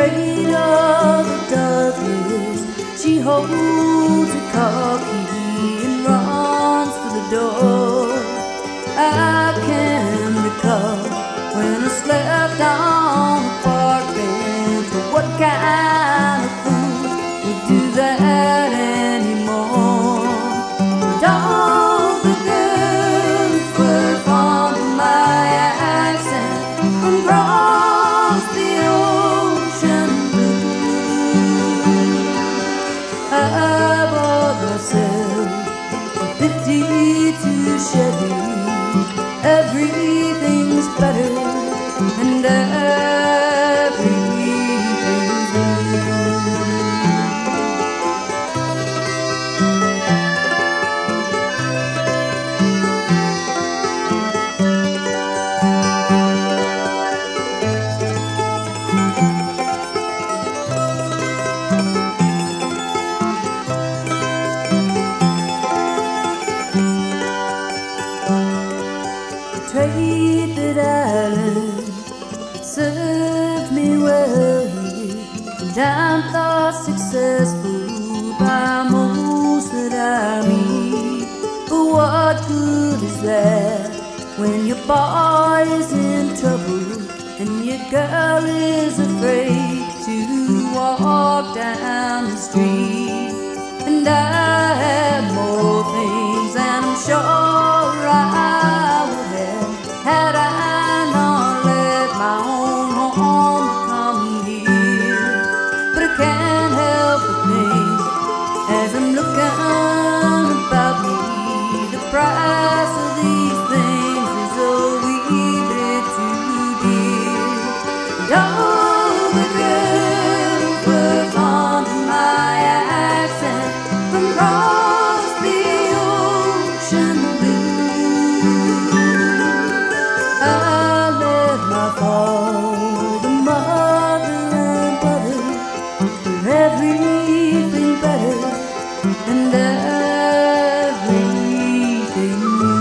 afraid of the darkness. She holds a car key and runs for the door. I can recall when I slept on the park bench, but what kind of fool would do that anymore? Don't the girls were fond of my accent from across the ocean blue. I bought myself a fifty-two Chevy. Everything's better and everything's new. Trade that island served me well here, and I'm thought successful by most that I meet. But what good is that when your boy is in trouble and your girl is afraid to walk down the street? And I had more things, and I'm sure I would have had I not let my own home come here. But I can't help but think, as I'm looking about me, the price of these things is a wee bit too dear. And all the girls were fond of my accent from across the ocean blue. I let my father, mother, and brother for everything better and everything new.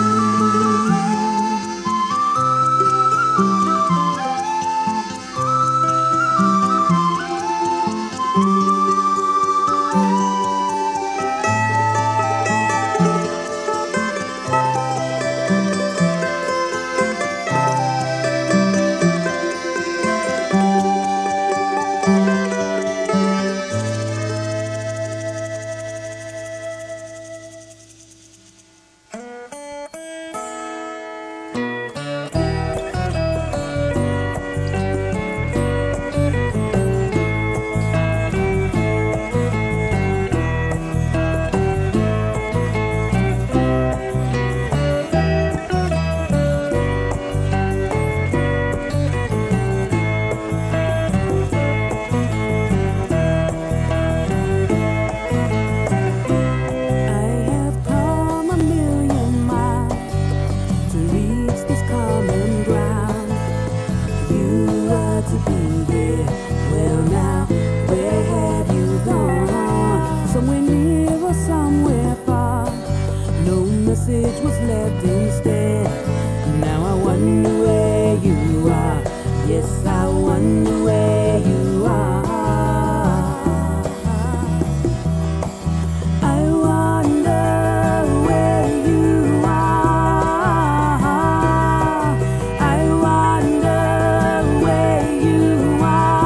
Message was left instead. Now I wonder where you are. Yes, I wonder where you are. I wonder where you are. I wonder where you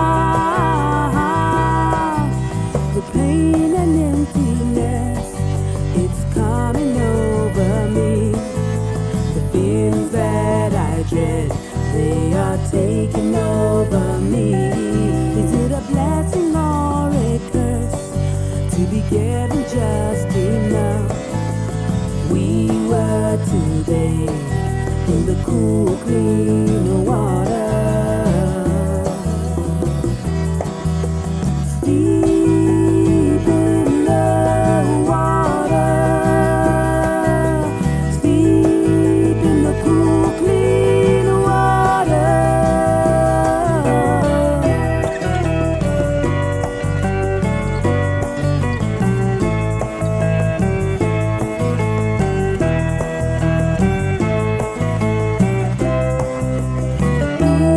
are. The pain and emptiness, it's coming over me. The feelings that I dread, they are taking over me. Is it a blessing or a curse to be getting just enough? We were today in the cool, clean water. Deep in the water, deep in the cool, clean water. Ooh.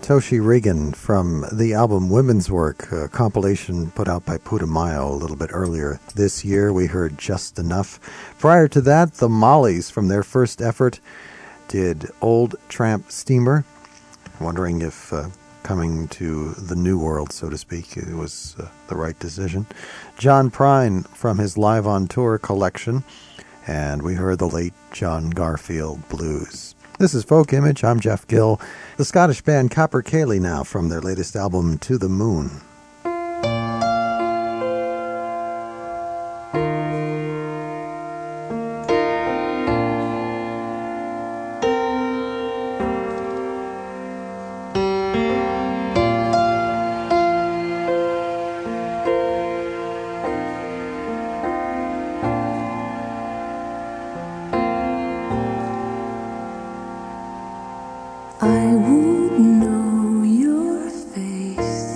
Toshi Regan from the album Women's Work, a compilation put out by Putumayo a little bit earlier this year. We heard Just Enough. Prior to that, the Mollies from their first effort did Old Tramp Steamer. Wondering if uh, coming to the new world, so to speak, it was uh, the right decision. John Prine from his Live on Tour collection. And we heard the late John Garfield Blues. This is Folk Image. I'm Jeff Gill. The Scottish band Copper Cayley now from their latest album, To the Moon. I would know your face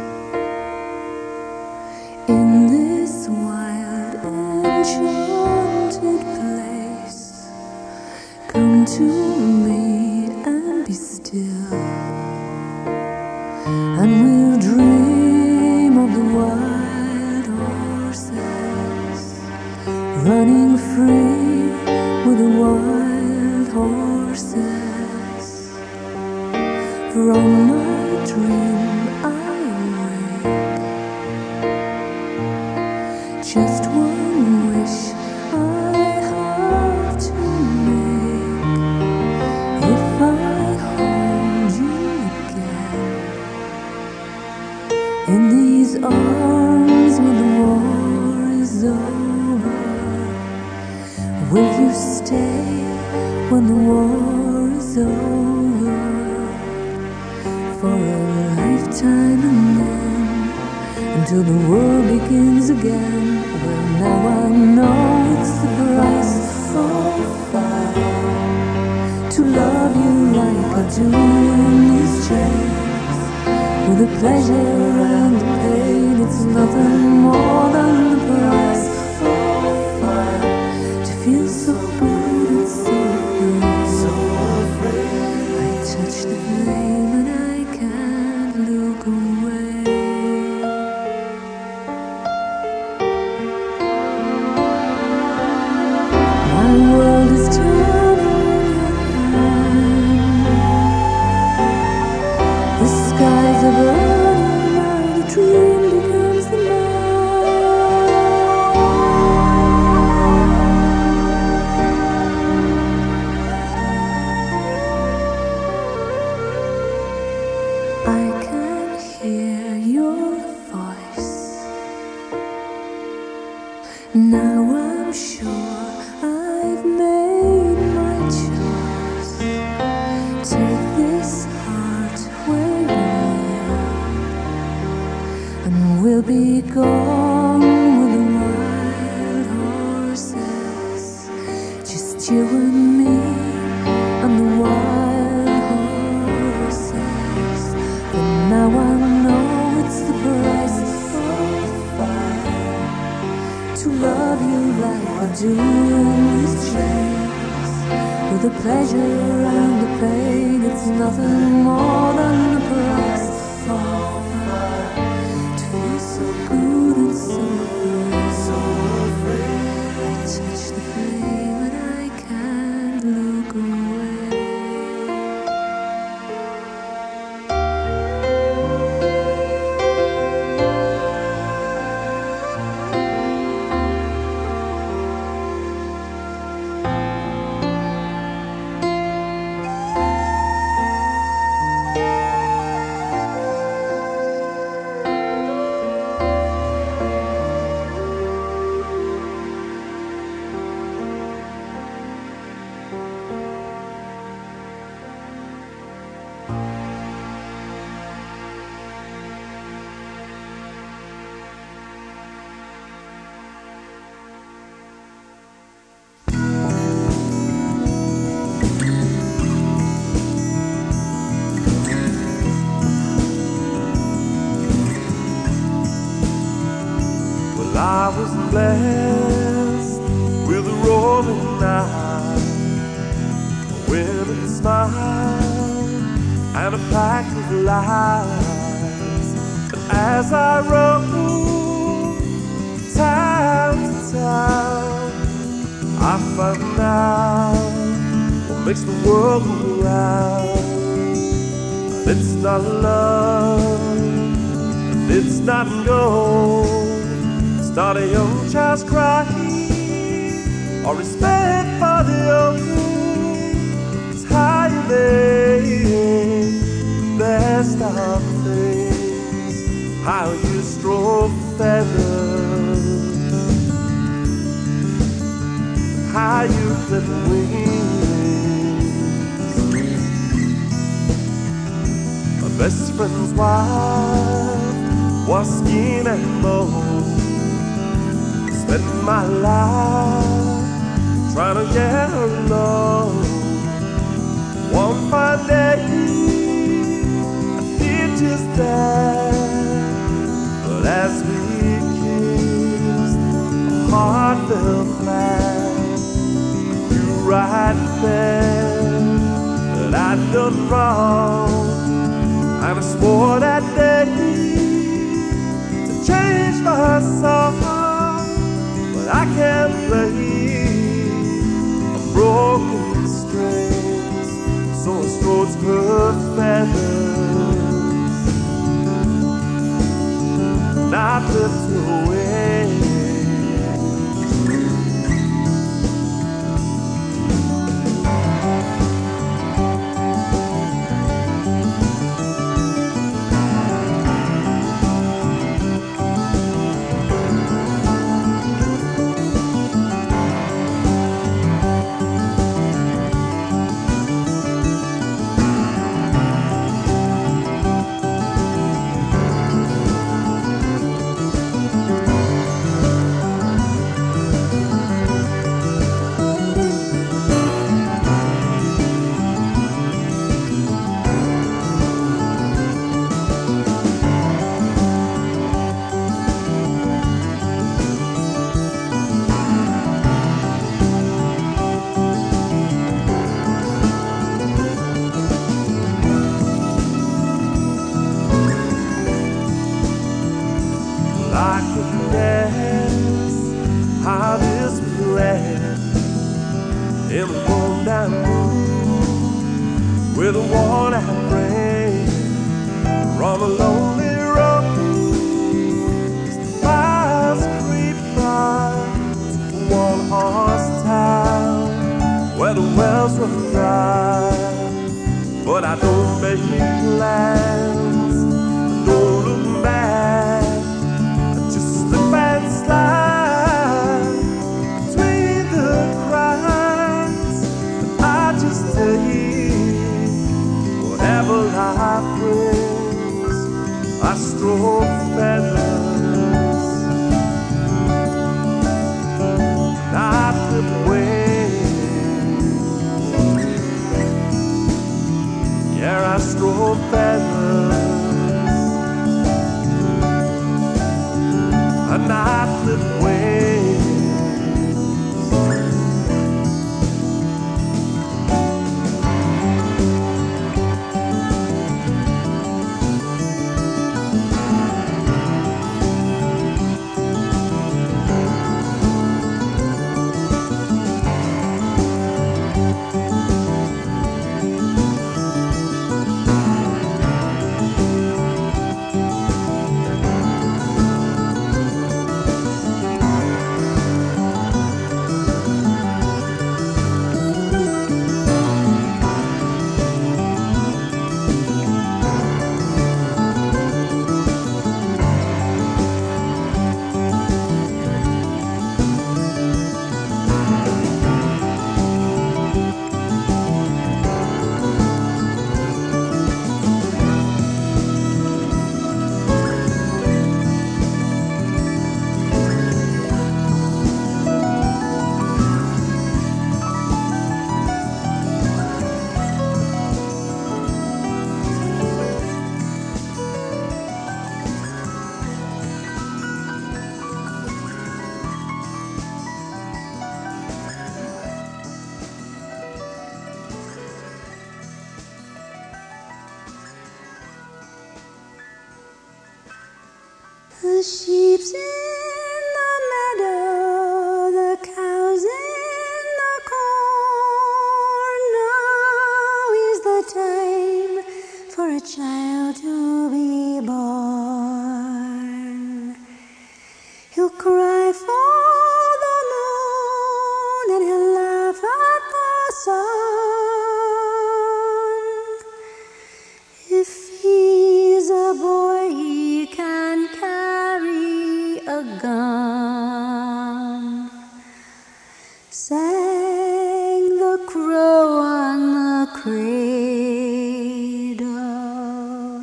in this wild, enchanted place. Come to me and be still, and we'll dream of the wild horses running free with the wild horses. From my dream I awake. Just one wish I have to make. If I hold you again in these arms when the war is over, will you stay when the war is over? For a lifetime and then until the world begins again. Well, now I know it's the price so far to love you like I do in these chains. With the pleasure and the pain, it's nothing more than the price so far to feel so good and so free. So afraid I touch the flame and I look away. My world is turning around. The skies are burning, now the dream becomes the night. I can hear your voice. Now I'm sure I've made my choice. Take this heart where you are, and we'll be gone with the wild horses. Just you and me and the wild horses. And now I know it's the price so far to love you like I do in these chains. With the pleasure and the pain, it's nothing more than the price so far to feel so good and so free. So afraid I touch the flame and I can't look away. I was blessed with a rolling eye, a willing smile, and and a pack of lies. But as I roam town to town, I found out what makes the world go round. And it's not love, and it's not gold. It's not a young child's cry or respect for the old. It's how you lay best of things, how you stroke feathers, how you clip wings. My best friend's wife was skin and bone. Spent my life trying to get her alone. One fine day I did just that, but as we kissed, my heart fell flat. You right there that I'd done wrong, and I swore that day to change my song. But I can't play a broken strings, so I stroked her feathers, and I flipped her away. With a worn-out brain, run a lonely road, the miles creep by to one horse town where the wells run dry. But I don't make plans, I don't look back, I just slip and slide between the cracks, and I just take whatever life brings. The sheep's in the meadow, the cows in the corn. Now is the time for a child to be born. He'll cry for the moon and he'll laugh at the sun. If he's a boy, he can carry a gun. Sang the crow on the cradle.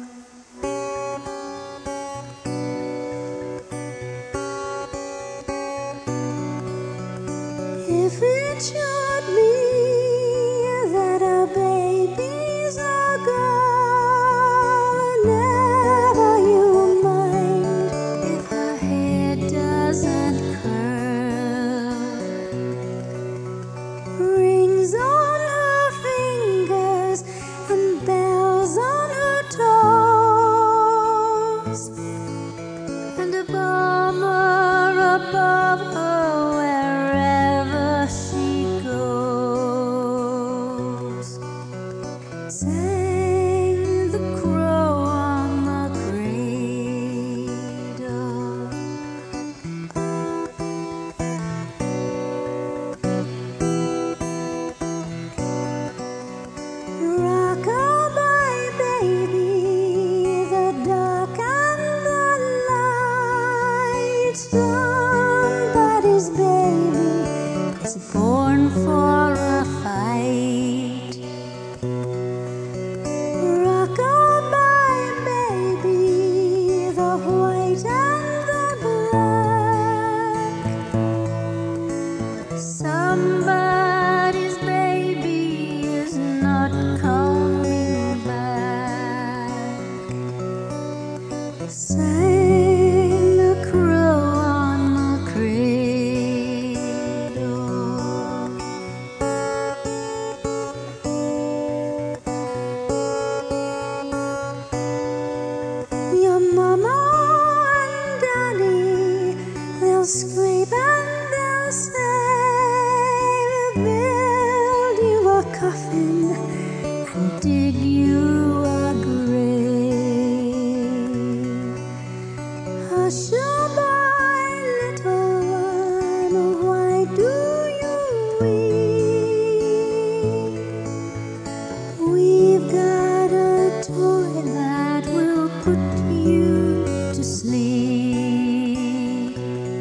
If it should be that a baby's a girl, never you mind if her hair doesn't curl. Rings on her fingers and bells on her toes, and a bomber above her wherever she goes. Sang the crow on the cradle. Rock-a-bye, baby, the dark and the light. Somebody's baby is born for a fight. Rock-a-bye, baby, the white and the black. Somebody's baby is not coming back. Sang the crow on the cradle. Your mama and daddy, they'll scrape and they'll say, build you a coffin and dig you a grave. Hush-a-bye, little one, why do you weep? We've got a toy that will put you to sleep.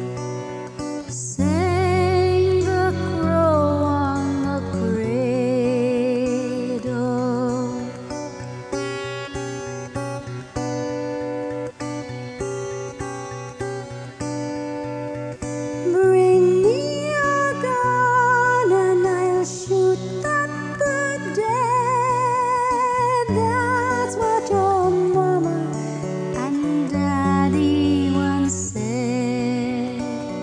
Sang the crow on the cradle. Bring me a gun and I'll shoot at the dead. That's what your mama and daddy once said.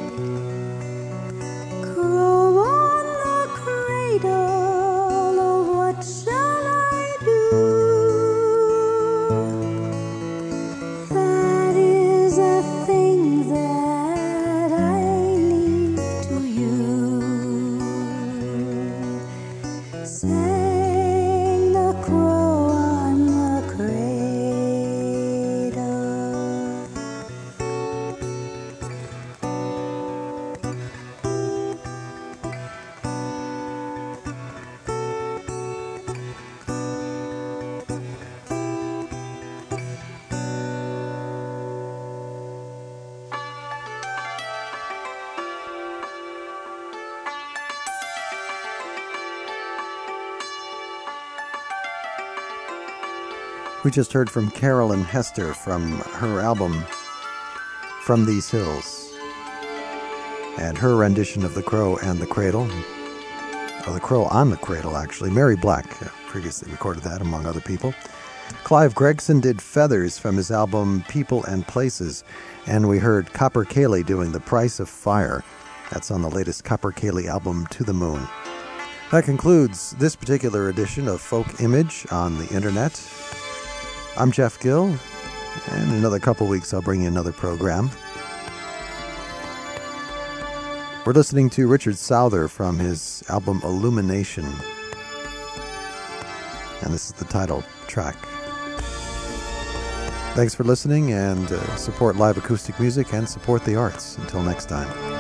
Crow on the cradle, oh, what shall I do? That is a thing that I leave to you. Sang the crow on the cradle. We just heard from Carolyn Hester from her album From These Hills, and her rendition of The Crow and the Cradle, or The Crow on the Cradle, actually. Mary Black uh, previously recorded that, among other people. Clive Gregson did Feathers from his album People and Places, and we heard Copper Cayley doing The Price of Fire. That's on the latest Copper Cayley album, To the Moon. That concludes this particular edition of Folk Image on the Internet. I'm Jeff Gill. And in another couple weeks, I'll bring you another program. We're listening to Richard Souther from his album Illumination. And this is the title track. Thanks for listening, and uh, support live acoustic music and support the arts. Until next time.